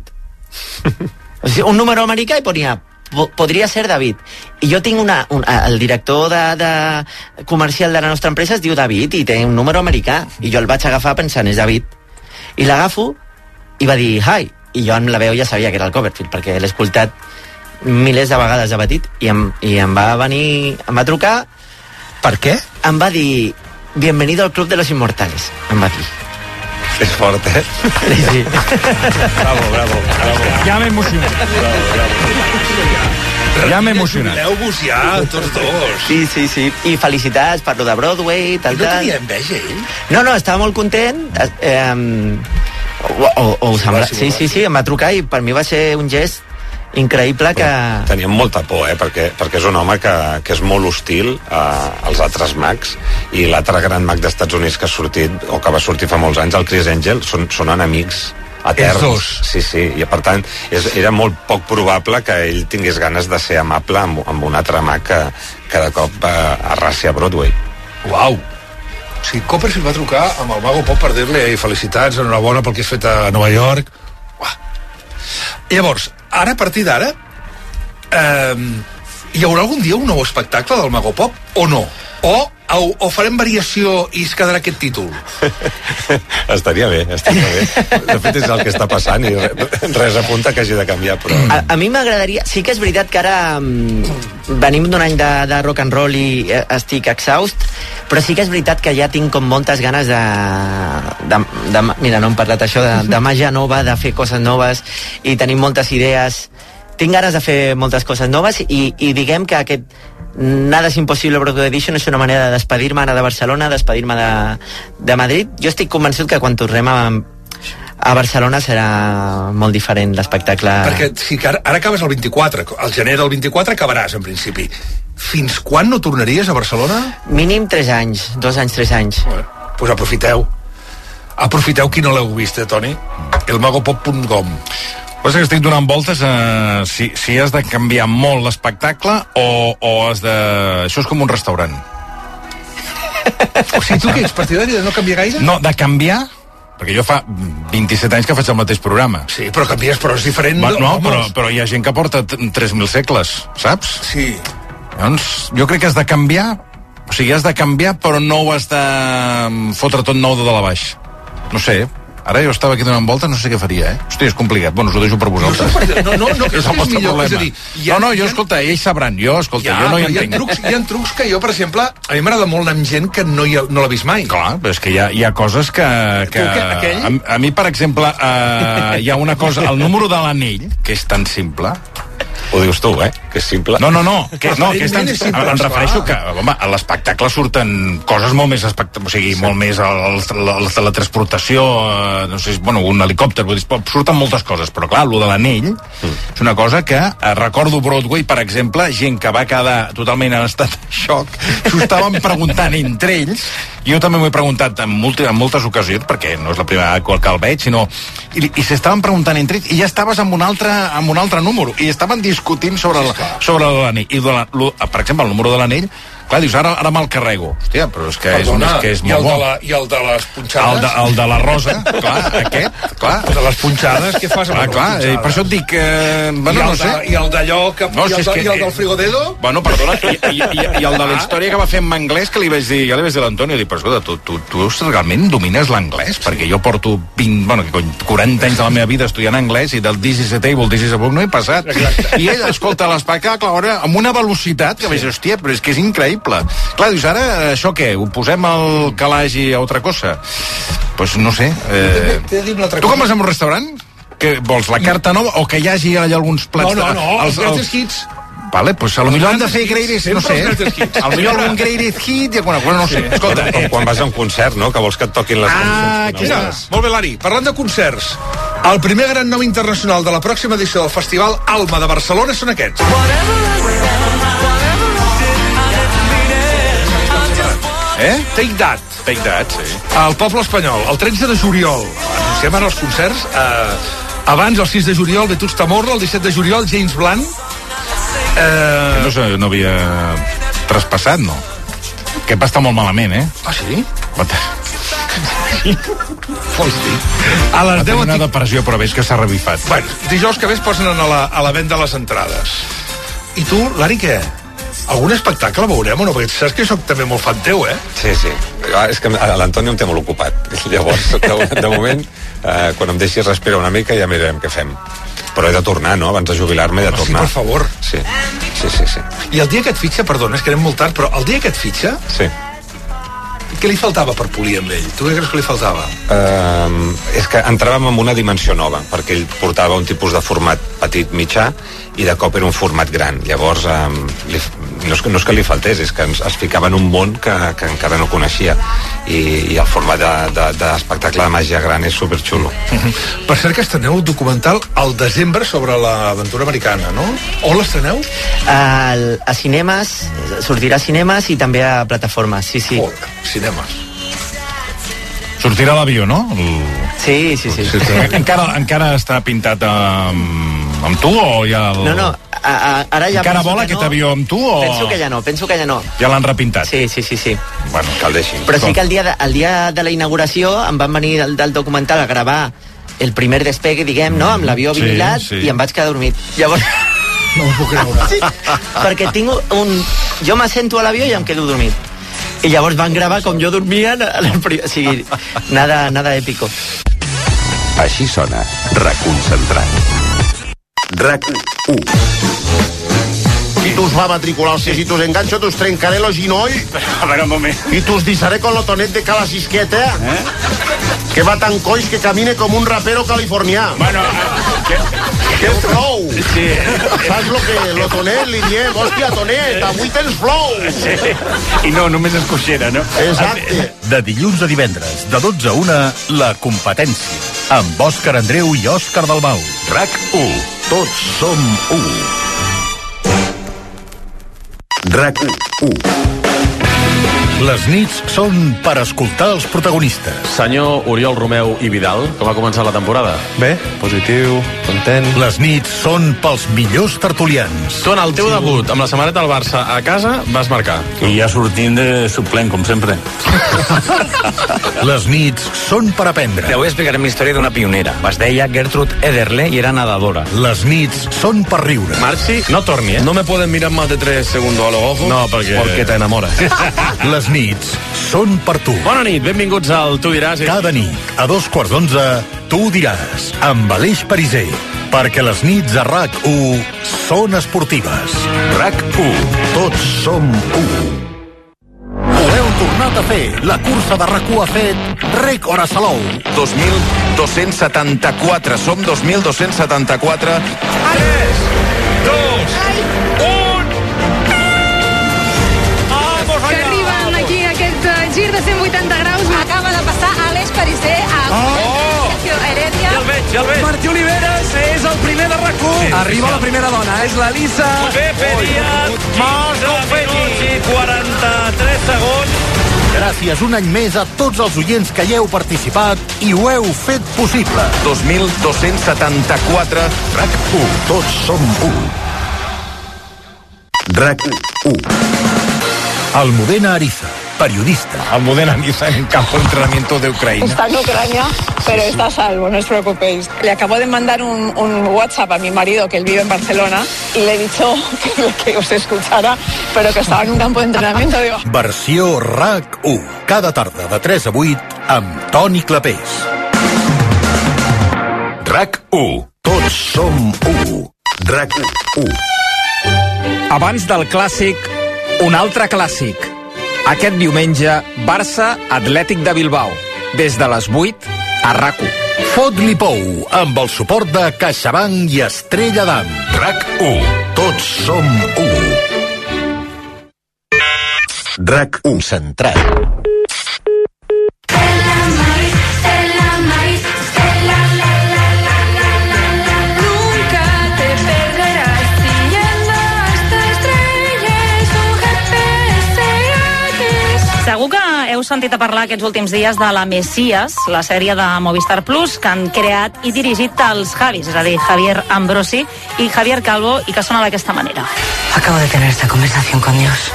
Speaker 11: O sigui, un número americà i ponia podria ser David. I jo tinc una, un, el director de, de comercial de la nostra empresa es diu David i té un número americà i jo el vaig agafar pensant és David i l'agafo i va dir hi, i jo amb la veu ja sabia que era el Copperfield perquè l'he escoltat milers de vegades de petit i em, i em va venir em va trucar.
Speaker 8: Per què?
Speaker 11: Em va dir bienvenido al Club de los Inmortales, em va dir.
Speaker 9: És fort, eh?
Speaker 11: Sí, sí.
Speaker 9: Bravo, bravo, bravo.
Speaker 10: Ja m'he emocionat. Bravo, bravo. Ja m'he emocionat.
Speaker 8: Jubileu-vos ja, tots dos.
Speaker 11: Sí, sí, sí. I felicitats per lo de Broadway, tal,
Speaker 8: I no
Speaker 11: tal.
Speaker 8: tenia enveja, ell?
Speaker 11: No, no, estava molt content. Eh, o, o, o ho sembla. Sí, sí, sí, em va trucar i per mi va ser un gest increïble que...
Speaker 9: Teníem molta por, eh? Perquè, perquè és un home que, que és molt hostil a, als altres mags, i l'altre gran mag d'Estats Units que ha sortit, o que va sortir fa molts anys, el Chris Angel, són, són enemics eterns.
Speaker 8: Els dos.
Speaker 9: Sí, sí, i per tant és, era molt poc probable que ell tingués ganes de ser amable amb, amb un altre mag que, que de cop eh, arrasi a Broadway.
Speaker 8: Uau! O sigui, Copperfield va trucar amb el Mago Pop per dir-li felicitats, enhorabona pel que has fet a Nova York. Uah. Llavors, ara, a partir d'ara, eh, hi haurà algun dia un nou espectacle del Mago Pop o no? O, o, o farem variació i es quedarà aquest títol?
Speaker 9: Estaria bé, estaria bé. De fet, és el que està passant i res apunta que hagi de canviar, però...
Speaker 11: A, a mi m'agradaria... Sí que és veritat que ara um, venim d'un any de, de rock and roll i eh, estic exhaust, però sí que és veritat que ja tinc com moltes ganes de... de, de mira, no hem parlat això, de, de màgia nova, de fer coses noves, i tenim moltes idees. Tinc ganes de fer moltes coses noves i, i diguem que aquest Nada es impossible Broadway Edition és una manera de despedir-me ara de Barcelona, despedir-me de, de Madrid. Jo estic convençut que quan tornem a, a Barcelona serà molt diferent l'espectacle.
Speaker 8: Perquè si ara, ara acabes el vint-i-quatre, el gener del vint-i-quatre acabaràs en principi. Fins quan no tornaries a Barcelona?
Speaker 11: Mínim tres anys, dos anys, tres anys.
Speaker 8: Doncs pues aprofiteu. Aprofiteu qui no l'heu vist, eh, Toni? elmagopop punt com.
Speaker 10: Pues que estic donant voltes a si, si has de canviar molt l'espectacle o, o has de... Això és com un restaurant.
Speaker 8: O sigui, tu què ets partidari de no canviar gaire?
Speaker 10: No, de canviar, perquè jo fa vint-i-set anys que faig el mateix programa.
Speaker 8: Sí, però canvies, però és diferent.
Speaker 10: Va, no, però, però hi ha gent que porta tres mil segles, saps?
Speaker 8: Sí.
Speaker 10: Doncs jo crec que has de canviar, o sigui, has de canviar, però no ho has de fotre tot nou de dalt a baix. No sé, ara jo estava aquí donant voltes, no sé què faria, eh? Hosti, és complicat. Bueno, us ho deixo per vosaltres.
Speaker 8: No, no, no, que és el vostre millor, problema. És a dir, ha,
Speaker 10: no, no, jo, escolta, ells sabran. Jo, escolta,
Speaker 8: ja,
Speaker 10: jo no hi
Speaker 8: entenc. Hi ha, trucs, hi ha trucs que jo, per exemple, a mi m'agrada molt anar amb gent que no, ha, no l'ha vist mai.
Speaker 10: Clar, però és que hi ha, hi ha coses que... que
Speaker 8: tu, que aquell?
Speaker 10: A, a mi, per exemple, uh, hi ha una cosa... El número de l'anell, que és tan simple...
Speaker 9: Ho dius tu, eh? Que és simple.
Speaker 10: No, no, no. Que, no, que és tan,
Speaker 8: és simple,
Speaker 10: em refereixo que, home, a l'espectacle surten coses molt més espectaculars, o sigui, sí. molt més el, la, la teletransportació, eh, no sé, bueno, un helicòpter, vull dir, surten moltes coses, però clar, lo de l'anell mm. és una cosa que, eh, recordo Broadway, per exemple, gent que va quedar totalment en estat de xoc, s'ho estaven preguntant entre ells, i jo també m'ho he preguntat en, multi, en moltes ocasions, perquè no és la primera que el veig, sinó, i, i s'estaven preguntant entre ells, i ja estaves amb un altre, amb un altre número, i estaven discutint sobre el, sobre l'anell. I la, lo, per exemple, el número de l'anell, clar, dius, ara, ara me'l carrego. Hòstia, però és que
Speaker 8: Perdona,
Speaker 10: és, és, que és
Speaker 8: i
Speaker 10: molt
Speaker 8: el
Speaker 10: bo.
Speaker 8: De la, I el de les punxades?
Speaker 10: El de, el de la rosa, clar, aquest, clar.
Speaker 8: El de les punxades, què fas amb
Speaker 10: ah,
Speaker 8: les
Speaker 10: clar,
Speaker 8: punxades?
Speaker 10: Per això et dic, eh, bueno,
Speaker 8: I el,
Speaker 10: no sé.
Speaker 8: de, I el d'allò, que,
Speaker 10: no,
Speaker 8: i, el
Speaker 10: si
Speaker 8: de,
Speaker 10: que,
Speaker 8: i el del frigodedo?
Speaker 10: Bueno, perdona, i, i, i, i el de la història que va fer en anglès, que li vaig dir, ja li vaig dir a l'Antonio, dic, però escolta, tu, tu, tu realment domines l'anglès? Perquè jo porto vint, bueno, quaranta anys de la meva vida estudiant anglès i del this is a table, this is a book no he passat. Exacte. I ell escolta l'espectacle ara amb una velocitat que vaig dir, hòstia, però és que és increïble. Clar, dius, ara això què? Ho posem al calaix i a altra cosa? Doncs pues no sé. Eh... Tu com vas a un restaurant? Que vols la carta nova o que hi hagi allà alguns plats?
Speaker 8: No, no, no,
Speaker 10: els,
Speaker 8: els greatest hits.
Speaker 10: Vale, pues a lo millor han de fer greatest, no sé, a lo millor algun greatest hit i alguna cosa, no sé.
Speaker 9: Escolta, com quan vas a un concert, no?, que vols que et toquin les
Speaker 8: Ah,
Speaker 9: cançons.
Speaker 8: mira, molt bé, Lari. Parlant de concerts, el primer gran nom internacional de la pròxima edició del Festival Alma de Barcelona són aquests.
Speaker 10: Eh?
Speaker 8: Take That.
Speaker 10: Take That, sí.
Speaker 8: El poble espanyol, el tretze de juliol. Anunciem ara els concerts. Eh, abans, el sis de juliol, Vetusta Tamorra, el disset de juliol, James Blunt.
Speaker 10: Eh... No, sé, no havia traspassat, no? Que va estar molt malament, eh?
Speaker 8: Ah, sí?
Speaker 10: Vols dir? A les deu... una depressió, però veig que s'ha revifat.
Speaker 8: Bueno, dijous que ve es posen a la, a la venda les entrades. I tu, Lari, què? Algun espectacle veurem o no? Perquè saps que jo soc també molt fan teu, eh?
Speaker 9: Sí, sí. Ah, és que l'Antoni em té molt ocupat. Llavors, de, de moment, eh, quan em deixis respirar una mica ja mirarem què fem. Però he de tornar, no? Abans de jubilar-me he de tornar.
Speaker 8: Sí, per favor.
Speaker 9: Sí, sí, sí, sí.
Speaker 8: I el dia que et fitxa, perdona, és que anem molt tard, però el dia que et fitxa...
Speaker 9: Sí.
Speaker 8: Què li faltava per polir amb ell? Tu què creus que li faltava?
Speaker 9: Uh, és que entràvem en una dimensió nova, perquè ell portava un tipus de format petit mitjà i de cop era un format gran. Llavors, um, li, no, és que, no és que li faltés, és que ens, es ficava en un món que, que encara no coneixia. I, i el format d'espectacle de, de, de màgia gran és superxulo.
Speaker 8: Uh-huh. Per cert que estreneu un documental al desembre sobre l'aventura americana, no? On l'estreneu?
Speaker 11: Al, a cinemes, sortirà a cinemes i també a plataformes, sí, sí.
Speaker 8: Oh, cinemes.
Speaker 10: Sortirà l'avió, no? El...
Speaker 11: Sí, sí, sí.
Speaker 10: sí, sí. Encara, encara està pintat amb, amb tu o ja... El...
Speaker 11: No, no, a, a, ara ja...
Speaker 10: Encara vola aquest
Speaker 11: no.
Speaker 10: avió amb tu o...
Speaker 11: Penso que ja no, penso que ja no.
Speaker 10: Ja l'han repintat?
Speaker 11: Sí, sí, sí, sí.
Speaker 9: Bueno, que el deixin.
Speaker 11: Però sí que el dia de, el dia de la inauguració em van venir del, del documental a gravar el primer despegue, diguem, no?, amb l'avió vinilat, sí, sí. I em vaig quedar dormit. Llavors...
Speaker 8: No ho puc creure.
Speaker 11: Sí, perquè tinc un... Jo m'assento a l'avió i em quedo dormit. I llavors van gravar com jo dormia, o sigui, nada, nada épico.
Speaker 13: Així sona RAC Concentrat. RAC u.
Speaker 14: I tus va matricular el sis i tus enganxo, tus trencaré los ginoll.
Speaker 10: A veure, un moment.
Speaker 14: I tus disaré con l'otonet de cala cisqueta. Eh? Que va tan coix que camine com un rapero californià.
Speaker 10: Bueno, que...
Speaker 14: Que flow!
Speaker 10: Sí.
Speaker 14: Saps lo que l'otonet li diem? Hòstia, tonet, avui tens flow!
Speaker 10: Sí. I no, només és coixera, no?
Speaker 14: Exacte.
Speaker 5: De dilluns a divendres, de dotze a una, La Competència. Amb Òscar Andreu i Òscar Dalmau. RAC u. Tots som u.
Speaker 13: RAC u.
Speaker 5: Les nits són per escoltar els protagonistes.
Speaker 15: Senyor Oriol Romeu i Vidal, com ha començat la temporada?
Speaker 16: Bé, positiu, content.
Speaker 5: Les nits són pels millors tertulians.
Speaker 15: Tu en el teu debut amb la samarreta del Barça a casa vas marcar.
Speaker 17: I ja sortint de suplent, com sempre.
Speaker 5: Les nits són per aprendre.
Speaker 18: Te voy a explicar mi història d'una pionera. Es deia Gertrude Ederle i era nadadora.
Speaker 5: Les nits són per riure.
Speaker 15: Marxi, no torni, eh?
Speaker 16: No me pueden mirar más de tres segundos a los ojos.
Speaker 15: No, perquè...
Speaker 16: Porque te enamora.
Speaker 5: Les nits són per tu.
Speaker 15: Bona nit, benvinguts al Tu diràs.
Speaker 5: Cada nit, a dos quarts d'onze, Tu diràs, amb Aleix Pariser. Perquè les nits a RAC u són esportives. RAC u. Tots som u. Ho heu tornat a fer. La cursa de RAC u ha fet rècord a Salou.
Speaker 13: dos mil dos-cents setanta-quatre. Som dos mil dos-cents setanta-quatre.
Speaker 6: tres, dos, un...
Speaker 19: Que arriben aquí aquest uh, gir de cent vuitanta graus. Acaba de passar Aleix Pariser a
Speaker 6: Oh!
Speaker 19: Heredia.
Speaker 15: Ja el veig, ja el veig.
Speaker 6: Martí Oliveres és el primer de RAC u.
Speaker 15: Sí,
Speaker 6: Arriba
Speaker 15: sí,
Speaker 6: la primera dona, és la Lisa.
Speaker 15: Pepe Díaz, quinze minuts i quaranta-tres segons.
Speaker 5: Gràcies un any més a tots els oients que hi heu participat i ho heu fet possible.
Speaker 13: dos mil dos-cents setanta-quatre.
Speaker 5: RAC u. Tots som u.
Speaker 13: RAC u.
Speaker 5: Almudena Ariza, periodista.
Speaker 10: Almudena Ariza en campo de entrenamiento de Ucrania.
Speaker 20: Está en Ucrania, pero está a salvo, no os preocupéis. Le acabo de mandar un, un WhatsApp a mi marido, que él vive en Barcelona, y le he dicho que, que os escuchara, pero que estaba en un campo de entrenamiento. Digo.
Speaker 5: Versió RAC u. Cada tarda de tres a vuit amb Toni Clapés.
Speaker 13: RAC u.
Speaker 5: Tots som u.
Speaker 13: RAC u.
Speaker 21: Abans del clàssic, un altre clàssic. Aquest diumenge, Barça Atlètic de Bilbao. Des de les vuit a RAC u.
Speaker 5: Fot-li pou, amb el suport de CaixaBank i Estrella d'Am. RAC u. Tots som u. RAC u central.
Speaker 2: Segur que heu sentit a parlar aquests últims dies de la Mesías, la sèrie de Movistar Plus, que han creat i dirigit els Javis, és a dir, Javier Ambrosi i Javier Calvo, i que sona d'aquesta manera.
Speaker 22: Acabo de tener esta conversación con Dios.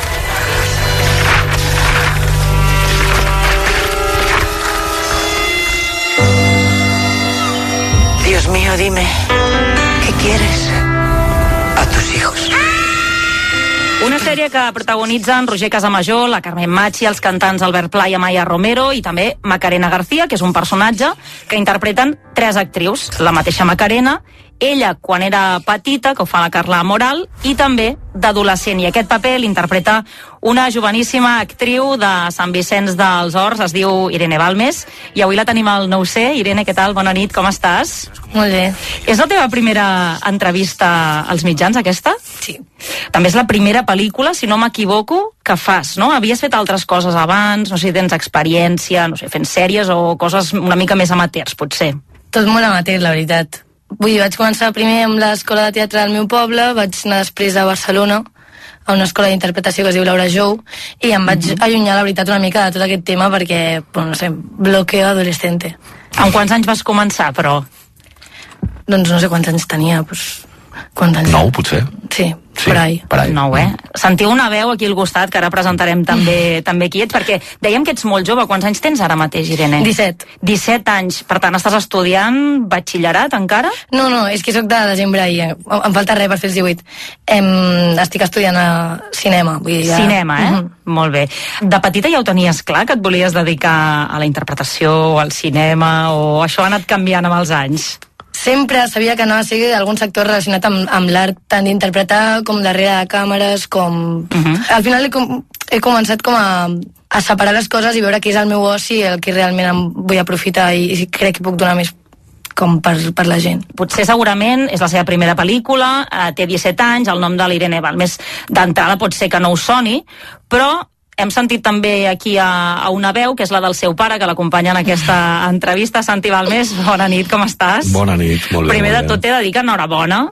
Speaker 22: Dios mío, dime, ¿qué quieres? A tus hijos.
Speaker 2: Una sèrie que protagonitzen Roger Casamajor, la Carmen Machi, els cantants Albert Pla i Amaya Romero i també Macarena García, que és un personatge que interpreten tres actrius. La mateixa Macarena, ella quan era petita, que ho fa la Carla Moral, i també d'adolescent. I aquest paper l'interpreta una joveníssima actriu de Sant Vicenç dels Horts, es diu Irene Balmes, i avui la tenim al nou C. Irene, què tal? Bona nit, com estàs?
Speaker 22: Molt bé.
Speaker 2: És la teva primera entrevista als mitjans, aquesta?
Speaker 22: Sí.
Speaker 2: També és la primera pel·lícula, si no m'equivoco, que fas, no? Havies fet altres coses abans, no sé si tens experiència, no sé, fent sèries o coses una mica més amateurs, potser.
Speaker 22: Tot molt amateur, la veritat. Vull dir, vaig començar primer amb l'escola de teatre del meu poble, vaig anar després a Barcelona, a una escola d'interpretació que es diu Laura Jou, i em vaig mm-hmm. allunyar, la veritat, una mica de tot aquest tema perquè, bueno, no sé, bloqueo adolescente.
Speaker 2: Amb quants anys vas començar, però?
Speaker 22: Doncs no sé quants anys tenia, doncs... Quants anys?
Speaker 10: Nou, potser.
Speaker 22: Sí,
Speaker 10: sí,
Speaker 22: per ahí.
Speaker 10: Per ahí.
Speaker 2: Nou, eh? Sentiu una veu aquí al costat, que ara presentarem també també qui ets, perquè dèiem que ets molt jove. Quants anys tens ara mateix, Irene?
Speaker 22: disset.
Speaker 2: disset anys. Per tant, estàs estudiant batxillerat encara?
Speaker 22: No, no, és que sóc de desembre i em falta res per fer els divuit. Em, estic estudiant a cinema. Vull dir, ja...
Speaker 2: Cinema, eh?
Speaker 22: Uh-huh.
Speaker 2: Molt bé. De petita ja ho tenies clar, que et volies dedicar a la interpretació, al cinema, o això ha anat canviant amb els anys?
Speaker 22: Sempre sabia que anava a ser algun sector relacionat amb, amb l'art, tant d'interpretar com darrere de càmeres, com... Uh-huh. Al final he, com, he començat com a, a separar les coses i veure què és el meu oci, el que realment em vull aprofitar i, i crec que puc donar més com per, per la gent.
Speaker 2: Potser segurament és la seva primera pel·lícula, eh, té disset anys, el nom de l'Irene Balmes d'entrada pot ser que no us soni, però hem sentit també aquí a, a una veu, que és la del seu pare, que l'acompanya en aquesta entrevista. Santi Balmes, bona nit, com estàs?
Speaker 23: Bona nit, molt bé.
Speaker 2: Primer
Speaker 23: molt
Speaker 2: de tot t'he de dir que enhorabona.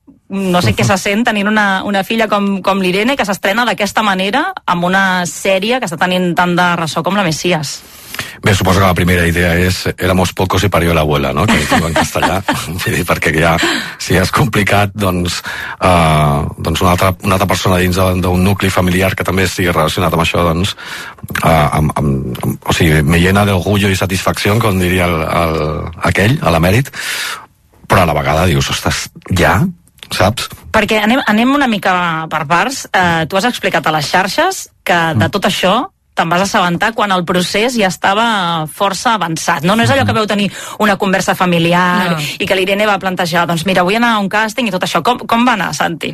Speaker 2: No sé què se sent tenint una, una filla com, com l'Irene, que s'estrena d'aquesta manera amb una sèrie que està tenint tant de ressò com la Mesías.
Speaker 23: Bé, suposo que la primera idea és éramos pocos y parió la abuela, no? Que diu en castellà. Vull dir, perquè ja, si és complicat, doncs, uh, doncs una, altra, una altra persona dins d'un nucli familiar que també estigui relacionat amb això, doncs, uh, amb, amb, amb, o sigui, me llena d'orgullo i satisfacció, com diria el, el, aquell, a l'emèrit, però a la vegada dius, ostres, ja? Saps?
Speaker 2: Perquè anem, anem una mica per parts. Uh, tu has explicat a les xarxes que de tot això te'n vas assabentar quan el procés ja estava força avançat, no? No és allò que veu tenir una conversa familiar no. I que l'Irene va plantejar, doncs mira, vull anar a un càsting i tot això. Com, com va anar, Santi?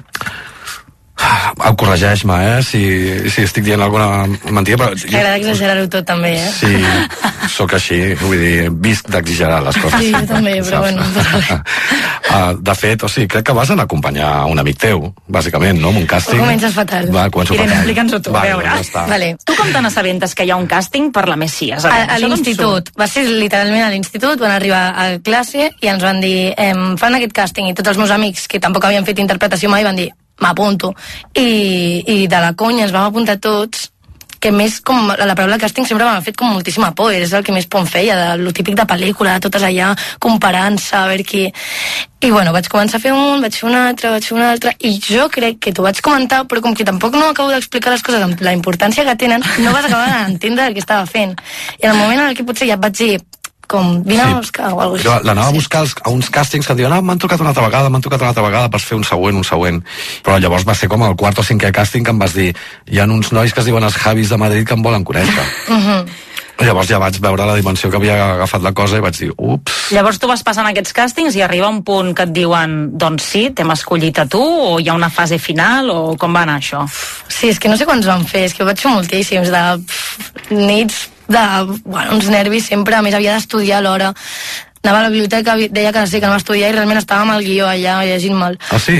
Speaker 23: Em corregeix-me, eh, si, si estic dient alguna mentida, però...
Speaker 22: T'agrada exagerar-ho tot, també, eh?
Speaker 23: Sí, sóc així, vull dir, visc d'exagerar les coses.
Speaker 22: Sí, jo també, però bueno...
Speaker 23: Uh, de fet, o sigui, crec que vas anar a acompanyar un amic teu, bàsicament, no?, amb un càsting.
Speaker 22: O comences fatal.
Speaker 23: Va, començo
Speaker 2: Irene,
Speaker 23: fatal.
Speaker 2: explica'ns-ho tu,
Speaker 23: vale,
Speaker 2: a veure.
Speaker 23: Ja
Speaker 22: vale.
Speaker 2: Tu com te n'assabentes que hi ha un càsting per la Mesías?
Speaker 22: A, a l'institut. Va ser literalment a l'institut, van arribar a classe i ens van dir, em fan aquest càsting, i tots els meus amics que tampoc havien fet interpretació mai van dir, m'apunto. I, I de la conya ens vam apuntar tots, que més com la, la paraula càsting sempre m'ha fet com moltíssima por, és el que més por em feia, de lo típic de pel·lícula, totes allà comparant-se, a veure qui... I bueno, vaig començar a fer un, vaig fer un altre, vaig fer un altre, i jo crec que t'ho vaig comentar, però com que tampoc no acabo d'explicar les coses amb la importància que tenen, no vas acabar d'entendre el que estava fent. I en el moment en què potser ja et vaig dir, com, vine sí. a buscar o alguna cosa.
Speaker 23: Jo l'anava a buscar als, a uns càstings que em diuen, ah, m'han trucat una altra vegada, m'han trucat una altra vegada per fer un següent, un següent. Però llavors va ser com el quart o cinquè càsting que em vas dir, hi ha uns nois que es diuen els Javis de Madrid que em volen conèixer.
Speaker 22: Uh-huh.
Speaker 23: Llavors ja vaig veure la dimensió que havia agafat la cosa i vaig dir, ups.
Speaker 2: Llavors tu vas passant aquests càstings i arriba un punt que et diuen, doncs sí, t'hem escollit a tu, o hi ha una fase final, o com va anar això?
Speaker 22: Sí, és que no sé quants van fer, és que ho vaig fer moltíssims, de pff, nits de, bueno, uns nervis sempre, a més havia d'estudiar a l'hora. Anava a la biblioteca, deia que sí, que no va estudiar i realment estava amb el guió allà llegint-me'l.
Speaker 23: Ah, sí?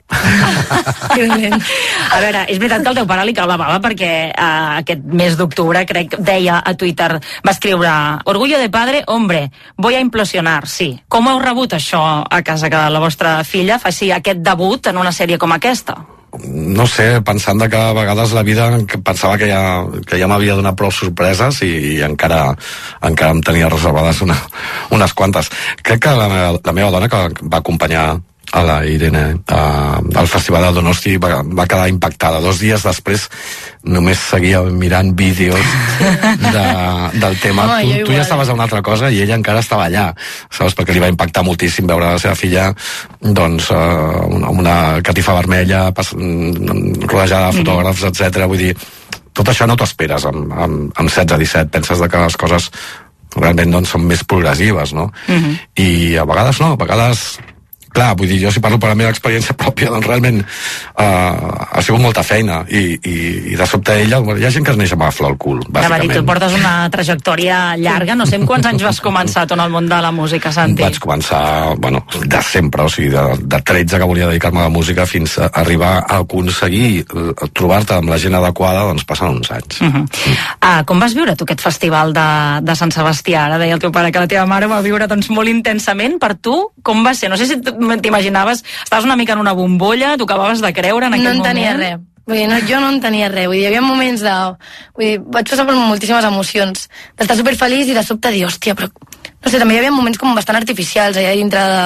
Speaker 2: A veure, és veritat que al teu pare li cau la bava perquè eh, aquest mes d'octubre, crec, deia a Twitter, va escriure: orgullo de padre, hombre, voy a implosionar, sí. Com heu rebut això a casa, que la vostra filla faci aquest debut en una sèrie com aquesta?
Speaker 23: No sé, pensant de que a vegades la vida pensava que ja, que ja m'havia donat prou sorpreses i, i encara, encara em tenia reservades una, unes quantes. Crec que la meva, la meva dona, que va acompanyar a la Irene uh, al Festival de Donosti, va, va quedar impactada. Dos dies després només seguia mirant vídeos de, del tema.
Speaker 22: Oh,
Speaker 23: tu, tu ja estaves a una altra cosa i ella encara estava allà, saps? Perquè li va impactar moltíssim veure la seva filla doncs, uh, una, una catifa vermella pas, rodejada de fotògrafs, etcètera. Vull dir, tot això no t'ho esperes amb, amb, amb setze, disset. Penses de que les coses realment doncs, són més progressives, no?
Speaker 2: Mm-hmm.
Speaker 23: I a vegades no, a vegades... Clar, vull dir, jo si parlo per la meva experiència pròpia, doncs realment uh, ha sigut molta feina i, i, i de sobte ella, hi ha gent que es neix amb la flor al cul, bàsicament.
Speaker 2: Ja, tu portes una trajectòria llarga, no sé en quants anys vas començar tu en el món de la música, Santi?
Speaker 23: Vaig començar, bueno, de sempre, o sigui, de, de tretze que volia dedicar-me a la música fins a arribar a aconseguir trobar-te amb la gent adequada, doncs passen uns anys.
Speaker 2: Uh-huh. uh, com vas viure tu aquest festival de, de Sant Sebastià? Ara deia el teu pare que la teva mare va viure doncs, molt intensament. Per tu, com va ser? No sé si t'imaginaves, estaves una mica en una bombolla, t'ho acabaves de creure en aquest moment?
Speaker 22: No en tenia res. Vull dir, no, jo no en tenia res. Vull dir, hi havia moments de... Vull dir, vaig passar per moltíssimes emocions. D'estar superfeliç i de sobte dir, hòstia, però... No sé, també hi havia moments com bastant artificials allà dintre de...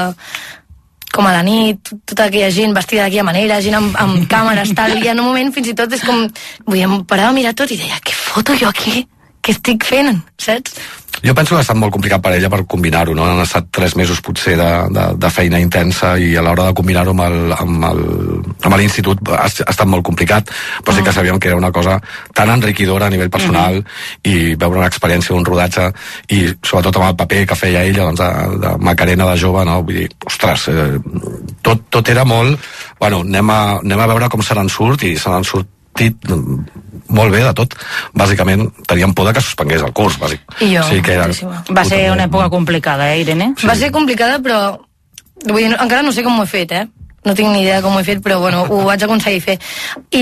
Speaker 22: Com a la nit, tota aquella gent vestida d'aquella manera, gent amb, amb càmeres, tal, i en un moment fins i tot és com... Vull dir, em parava a mirar tot i deia, què foto jo aquí? Què estic fent? Saps?
Speaker 23: Jo penso que ha estat molt complicat per ella per combinar-ho, no? Han estat tres mesos potser de, de, de feina intensa i a l'hora de combinar-ho amb el, amb el, amb l'institut ha, ha estat molt complicat, però sí que sabíem que era una cosa tan enriquidora a nivell personal mm-hmm. i veure una experiència, un rodatge i sobretot amb el paper que feia ella doncs, de, de Macarena de jove, no? Vull dir, ostres, eh, tot, tot era molt... Bueno, anem a, anem a veure com se n'en surt i se n'han sortit molt bé de tot. Bàsicament teníem por de que suspengués el curs, bàsic.
Speaker 22: I jo,
Speaker 23: sí que era...
Speaker 2: Va ser una època complicada, eh, Irene?
Speaker 22: Sí. Va ser complicada, però vull dir, encara no sé com ho he fet, eh? No tinc ni idea com ho he fet, però bueno, ho vaig aconseguir fer. I,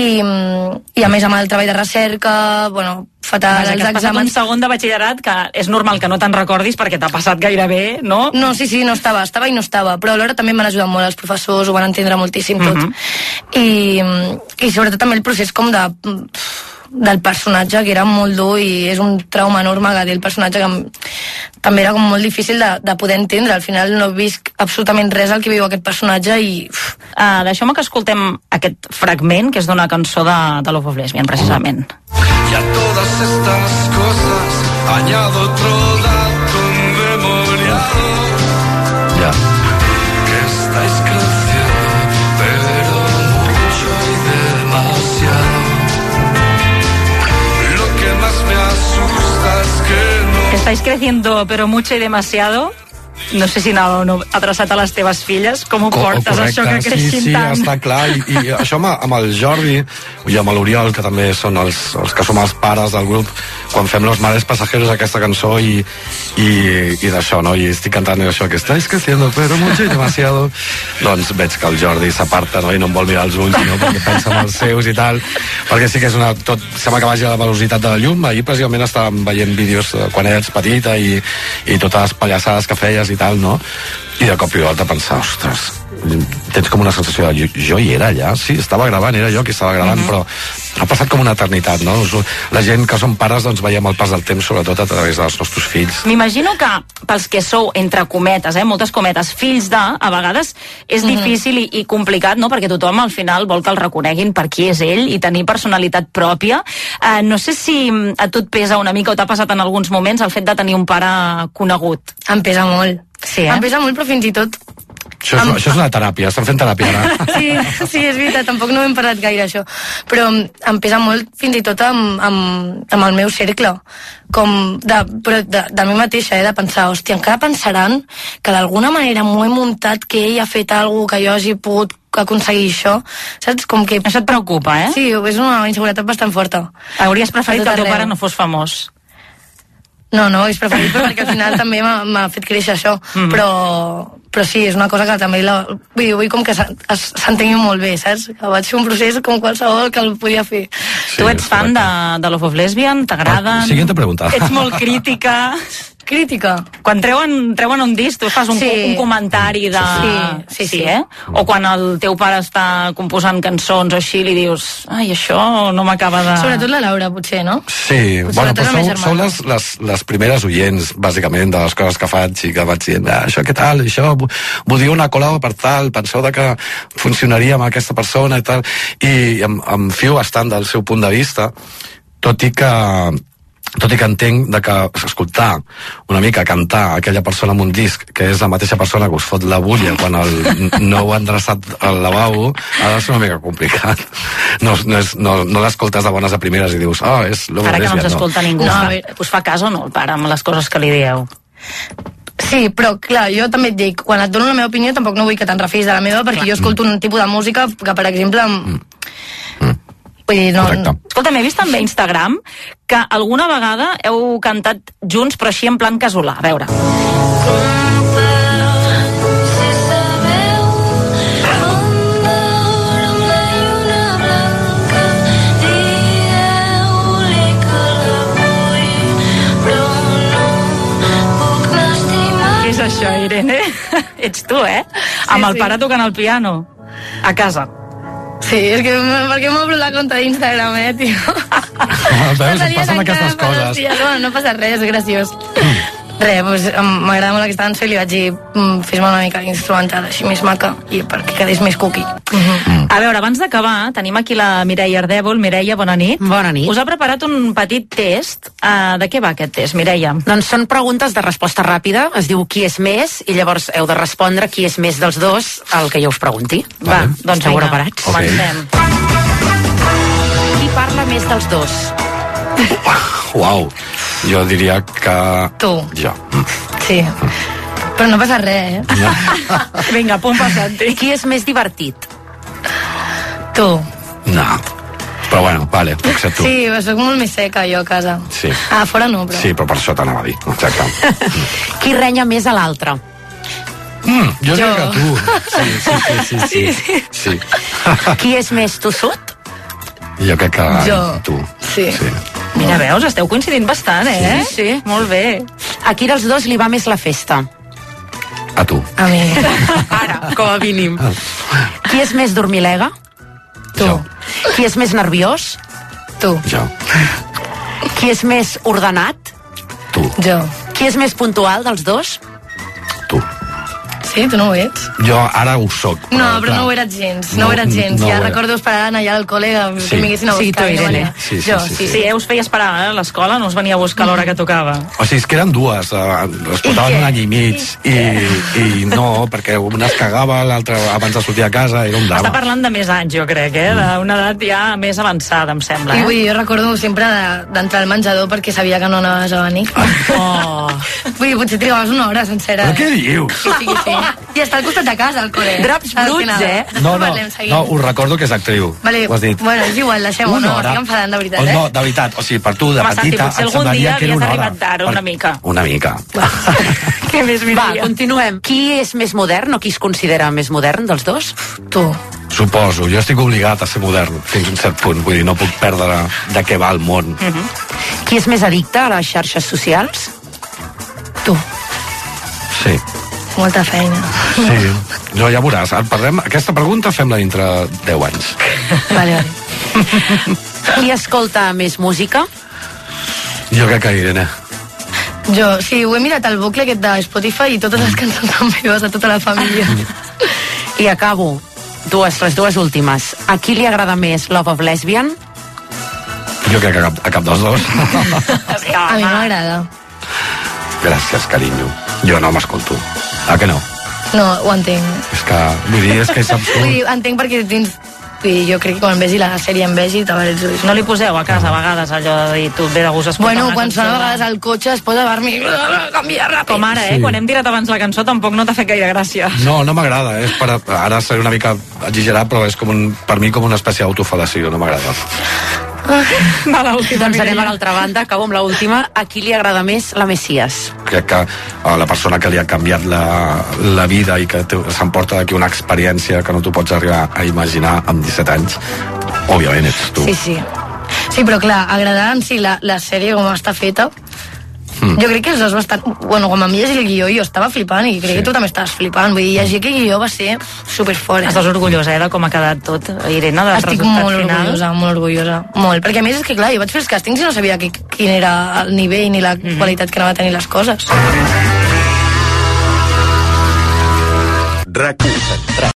Speaker 22: i a més amb el treball de recerca, bueno, fatal,
Speaker 2: Vaja,
Speaker 22: els
Speaker 2: exàmens... Has passat un segon de batxillerat que és normal que no te'n recordis perquè t'ha passat gairebé, no?
Speaker 22: No, sí, sí, no estava, estava i no estava, però alhora també m'han ajudat molt els professors, ho van entendre moltíssim tot. Uh-huh. I, I sobretot també el procés com de... del personatge, que era molt dur i és un trauma enorme que té el personatge que també era com molt difícil de, de poder entendre. Al final no visc absolutament res al que viu aquest personatge i...
Speaker 2: Uh, Deixeu-me que escoltem aquest fragment que és d'una cançó de, de Love of Lesbian, precisament.
Speaker 1: Y a todas estas cosas añado otro dato memoriado.
Speaker 23: Ya.
Speaker 1: Que estáis creciendo, pero mucho y demasiado. Más me asusta es que no...
Speaker 2: Que estáis creciendo pero mucho y demasiado. No sé si anava o no adreçat a les teves filles. Com ho portes,
Speaker 23: correcte,
Speaker 2: això que creixin
Speaker 23: sí, sí,
Speaker 2: tant?
Speaker 23: Sí, està clar. I, i això amb, amb el Jordi i amb l'Oriol, que també són els, els que som els pares del grup, quan fem Los Mares Pasajeros, aquesta cançó, i, i, i d'això, no? I estic cantant això, que estáis creciendo pero mucho y demasiado. Doncs veig que el Jordi s'aparta, no? I no em vol mirar els ulls, no? Perquè pensa en els seus i tal. Perquè sí que és una... Tot, sembla que vagi a la velocitat de la llum. Ahir precisament estàvem veient vídeos quan eres petita i, i totes les pallassades que feies i tal, no? I de cop i volta pensar, ostres, tens com una sensació de jo, jo hi era allà, sí, estava gravant, era jo qui estava gravant, uh-huh. però ha passat com una eternitat, no? La gent que som pares doncs veiem el pas del temps, sobretot a través dels nostres fills.
Speaker 2: M'imagino que pels que sou, entre cometes, eh, moltes cometes, fills de, a vegades és uh-huh. difícil i, i complicat, no? Perquè tothom al final vol que el reconeguin per qui és ell i tenir personalitat pròpia. Uh, no sé si a tu et pesa una mica o t'ha passat en alguns moments el fet de tenir un pare conegut.
Speaker 22: Em pesa molt.
Speaker 2: Sí, eh?
Speaker 22: Em pesa molt, però fins i tot...
Speaker 23: Això és, amb... això és una teràpia, estan fent teràpia ara.
Speaker 22: Sí, sí, és veritat, tampoc no hem parlat gaire això. Però em pesa molt fins i tot amb, amb, amb el meu cercle. Com de, però de, de mi mateixa, eh, de pensar, hòstia, encara pensaran que d'alguna manera m'ho he muntat, que ell ha fet alguna que jo hagi pogut aconseguir això, saps? Com que...
Speaker 2: Això et preocupa, eh?
Speaker 22: Sí, és una inseguretat bastant forta.
Speaker 2: Hauries preferit que el teu pare no fos famós?
Speaker 22: No, no, és preferit perquè al final també m'ha, m'ha fet créixer això, mm. però, però sí, és una cosa que també la, vull, vull com que s'entengui molt bé, saps? Que vaig fer un procés com qualsevol que el podia fer.
Speaker 2: Sí, tu ets fan de, de Love of Lesbian? T'agraden?
Speaker 23: Ah, siguiente pregunta.
Speaker 2: Ets molt crítica?
Speaker 22: Crítica.
Speaker 2: Quan treuen, treuen un disc, tu fas un,
Speaker 22: sí.
Speaker 2: un comentari de...
Speaker 22: Sí, sí, sí.
Speaker 2: sí eh? O quan el teu pare està composant cançons o així, li dius, ai, això no m'acaba de...
Speaker 22: Sobretot la Laura, potser, no?
Speaker 23: Sí,
Speaker 22: potser
Speaker 23: bueno, però sou,
Speaker 22: germana.
Speaker 23: sou les, les, les primeres oients, bàsicament, de les coses que faig i que vaig dient, ah, això què tal, això, voldria una col·laboració per tal, penseu de que funcionaria amb aquesta persona i tal, i em, em fio bastant del seu punt de vista, tot i que tot i que entenc de que escoltar una mica, cantar aquella persona amb un disc que és la mateixa persona que us fot la bulla quan el, no ho ha endreçat al lavabo, ha de ser una mica complicat. No, no, és, no, no l'escoltes de bones a primeres i dius, oh, és Love of Lesbian.
Speaker 2: Ara que no ens escolta
Speaker 22: no.
Speaker 2: ningú,
Speaker 22: No,
Speaker 2: no, us fa cas o no el pare amb les coses que li dieu?
Speaker 22: Sí, però clar, jo també et dic, quan et dono la meva opinió tampoc no vull que te'n refis de la meva, perquè clar. Jo escolto un tipus de música que, per exemple... Mm. Mm. Vull dir, no...
Speaker 2: Escolta, m'he vist també a Instagram que alguna vegada heu cantat junts, però així en plan casolà. A veure. Què és això, Irene? Ets tu, eh? Sí, amb el
Speaker 22: sí.
Speaker 2: pare tocant el piano. A casa.
Speaker 22: Sí, és que perquè m'obro la compte d'Instagram, eh, tio?
Speaker 23: Veus, em passen aquestes coses.
Speaker 22: Tia, no, no passa res, és graciós. Res, doncs, m'agrada molt aquesta cançó i li vaig dir, fes-me una mica instrumental així més maca i perquè quedés més cookie.
Speaker 2: Uh-huh. A veure, abans d'acabar, tenim aquí la Mireia Ardèvol. Mireia, bona nit.
Speaker 3: Bona nit.
Speaker 2: Us ha preparat un petit test. Uh, de què va aquest test, Mireia?
Speaker 3: Doncs són preguntes de resposta ràpida, es diu qui és més, i llavors heu de respondre qui és més dels dos el que jo us pregunti.
Speaker 2: Va, vale. Doncs
Speaker 3: esteu
Speaker 2: vinga,
Speaker 3: preparats?
Speaker 2: comencem.
Speaker 3: Qui parla més dels dos?
Speaker 23: Uau, jo diria que...
Speaker 22: Tu.
Speaker 23: Jo.
Speaker 22: Sí, però no passa res, eh?
Speaker 23: No.
Speaker 2: Vinga, punt passat.
Speaker 3: Qui és més divertit?
Speaker 22: Tu.
Speaker 23: No. Però bueno, vale, puc ser tu.
Speaker 22: Sí, soc molt més seca jo a casa.
Speaker 23: Sí.
Speaker 22: Ah, fora no, però...
Speaker 23: Sí, però per això t'anava a dir. Exacte.
Speaker 3: Qui renya més a l'altre?
Speaker 23: Mm, jo,
Speaker 22: Jo.
Speaker 23: crec que tu. Sí, sí, sí, sí. sí.
Speaker 22: Sí,
Speaker 23: sí.
Speaker 3: Qui és més tossut?
Speaker 23: Jo crec que
Speaker 22: Jo.
Speaker 23: tu.
Speaker 22: Sí.
Speaker 23: sí.
Speaker 2: Mira, veus, esteu coincidint bastant, eh?
Speaker 3: Sí, sí.
Speaker 2: Molt bé.
Speaker 3: A qui dels dos li va més la festa?
Speaker 23: A tu.
Speaker 22: A mi.
Speaker 3: Ara, com a mínim. Qui és més dormilega?
Speaker 22: Tu.
Speaker 23: Jo.
Speaker 3: Qui és més nerviós?
Speaker 22: Tu.
Speaker 23: Jo.
Speaker 3: Qui és més ordenat?
Speaker 23: Tu.
Speaker 22: Jo.
Speaker 3: Qui és més puntual dels dos?
Speaker 23: Tu.
Speaker 22: Sí, tu no ho ets.
Speaker 23: Jo ara ho soc.
Speaker 22: No, però no ho eres gens, no,
Speaker 23: No,
Speaker 22: ho eres gens.
Speaker 23: no
Speaker 22: ja
Speaker 23: ho era.
Speaker 22: recordo esperant allà al col·le que
Speaker 23: Sí.
Speaker 22: vinguessin a
Speaker 3: Sí,
Speaker 22: buscar.
Speaker 3: tu,
Speaker 22: i no
Speaker 3: Irene.
Speaker 22: venia.
Speaker 23: Sí, sí,
Speaker 22: jo,
Speaker 23: sí,
Speaker 22: sí,
Speaker 2: Sí, eh, us feia esperar eh, a l'escola, no us venia a buscar a l'hora que tocava.
Speaker 23: O sigui, és que eren dues, eh, es portaven un any i mig, i, i no, perquè una es cagava, l'altra abans de sortir a casa, era un
Speaker 2: Està
Speaker 23: drama.
Speaker 2: parlant de més anys, jo crec, eh? D'una edat ja més avançada, em sembla,
Speaker 22: I
Speaker 2: eh?
Speaker 22: vull dir, jo recordo sempre de- d'entrar al menjador perquè sabia que no anaves a venir.
Speaker 2: Oh.
Speaker 22: Vull dir, potser trigaves una hora sencera.
Speaker 23: Però què dius?
Speaker 22: Sí, sí, sí. I està al costat de casa, al col·le.
Speaker 3: Draps
Speaker 22: Al
Speaker 3: bruts,
Speaker 22: final.
Speaker 3: eh?
Speaker 23: No, no,
Speaker 22: Parlem, seguim.
Speaker 23: no, us recordo que és actriu.
Speaker 22: Vale,
Speaker 23: Ho has dit.
Speaker 22: bueno, és igual, deixem-ho,
Speaker 23: Una
Speaker 22: no,
Speaker 23: hora.
Speaker 22: estic enfadant de veritat,
Speaker 23: Oh,
Speaker 22: eh?
Speaker 23: no, de veritat, o sigui, per tu, de
Speaker 2: Home, Santi,
Speaker 23: petita,
Speaker 2: potser
Speaker 23: et
Speaker 2: algun
Speaker 23: semblaria
Speaker 2: dia
Speaker 23: que era
Speaker 2: havies
Speaker 23: una hora.
Speaker 2: arribat tard, una mica.
Speaker 23: Una mica.
Speaker 2: Què més,
Speaker 3: Va,
Speaker 2: Mireia?
Speaker 3: continuem. Qui és més modern o qui es considera més modern dels dos?
Speaker 22: Tu.
Speaker 23: Suposo, jo estic obligat a ser modern fins a un cert punt, vull dir, no puc perdre de què va el món.
Speaker 2: Mm -hmm.
Speaker 3: Qui és més addicte a les xarxes socials?
Speaker 22: Tu.
Speaker 23: Sí.
Speaker 22: Molta feina.
Speaker 23: Sí, no, ja veuràs. Parlem, aquesta pregunta fem-la dintre deu anys.
Speaker 22: Vale, vale.
Speaker 3: Qui escolta més música?
Speaker 23: Jo crec que Irene.
Speaker 22: Jo, sí, ho he mirat al bucle aquest de Spotify i totes les cançons són meves a tota la família.
Speaker 3: I acabo. Dues, les dues últimes. A qui li agrada més Love of Lesbian?
Speaker 23: Jo crec que a cap, a cap dels dos.
Speaker 22: A mi m'agrada.
Speaker 23: Gràcies, carinyo. Jo no m'escolto. Ah, que no?
Speaker 22: No, ho entenc.
Speaker 23: És que, vull dir, és que és
Speaker 22: Vull
Speaker 23: absurd.
Speaker 22: dir, entenc perquè dins... Vull dir, jo crec que quan vegi la sèrie em vegi t'avaré els ulls.
Speaker 2: No li poseu a casa a vegades allò de dir tu ve de gust escoltar
Speaker 22: Bueno,
Speaker 2: una
Speaker 22: quan
Speaker 2: cançó.
Speaker 22: sona a vegades al cotxe es posa a dormir canvia ràpid.
Speaker 2: Com ara, eh?
Speaker 23: Sí.
Speaker 2: Quan hem tirat abans la cançó tampoc no t'ha fet gaire gràcia.
Speaker 23: No, no m'agrada. És per, ara seré una mica exagerat, però és com un, per mi com una espècie d'autofalació. No m'agrada.
Speaker 2: Va, l'última.
Speaker 3: Doncs anem a l'altra banda, acabo amb l'última. A qui li agrada més la Messias?
Speaker 23: Crec que uh, la persona que li ha canviat la, la vida i que s'emporta d'aquí una experiència que no t'ho pots arribar a imaginar amb disset anys, òbviament ets tu.
Speaker 22: Sí, sí. Sí, però clar, agradar en si la, la sèrie com està feta, mm. jo crec que els dos bastant... Bueno, com a mi llegir el guió, jo estava flipant i crec sí. que tu també estaves flipant. Vull dir, llegir aquell guió va ser superfort. Eh?
Speaker 2: Estàs orgullosa, eh, de com ha quedat tot, Irene, del
Speaker 22: Estic
Speaker 2: resultat
Speaker 22: molt
Speaker 2: final?
Speaker 22: orgullosa, molt orgullosa. Molt, perquè a més és que clar, jo vaig fer els càstings i no sabia que, quin era el nivell ni la mm. qualitat que anava a tenir les coses.
Speaker 5: RAC u.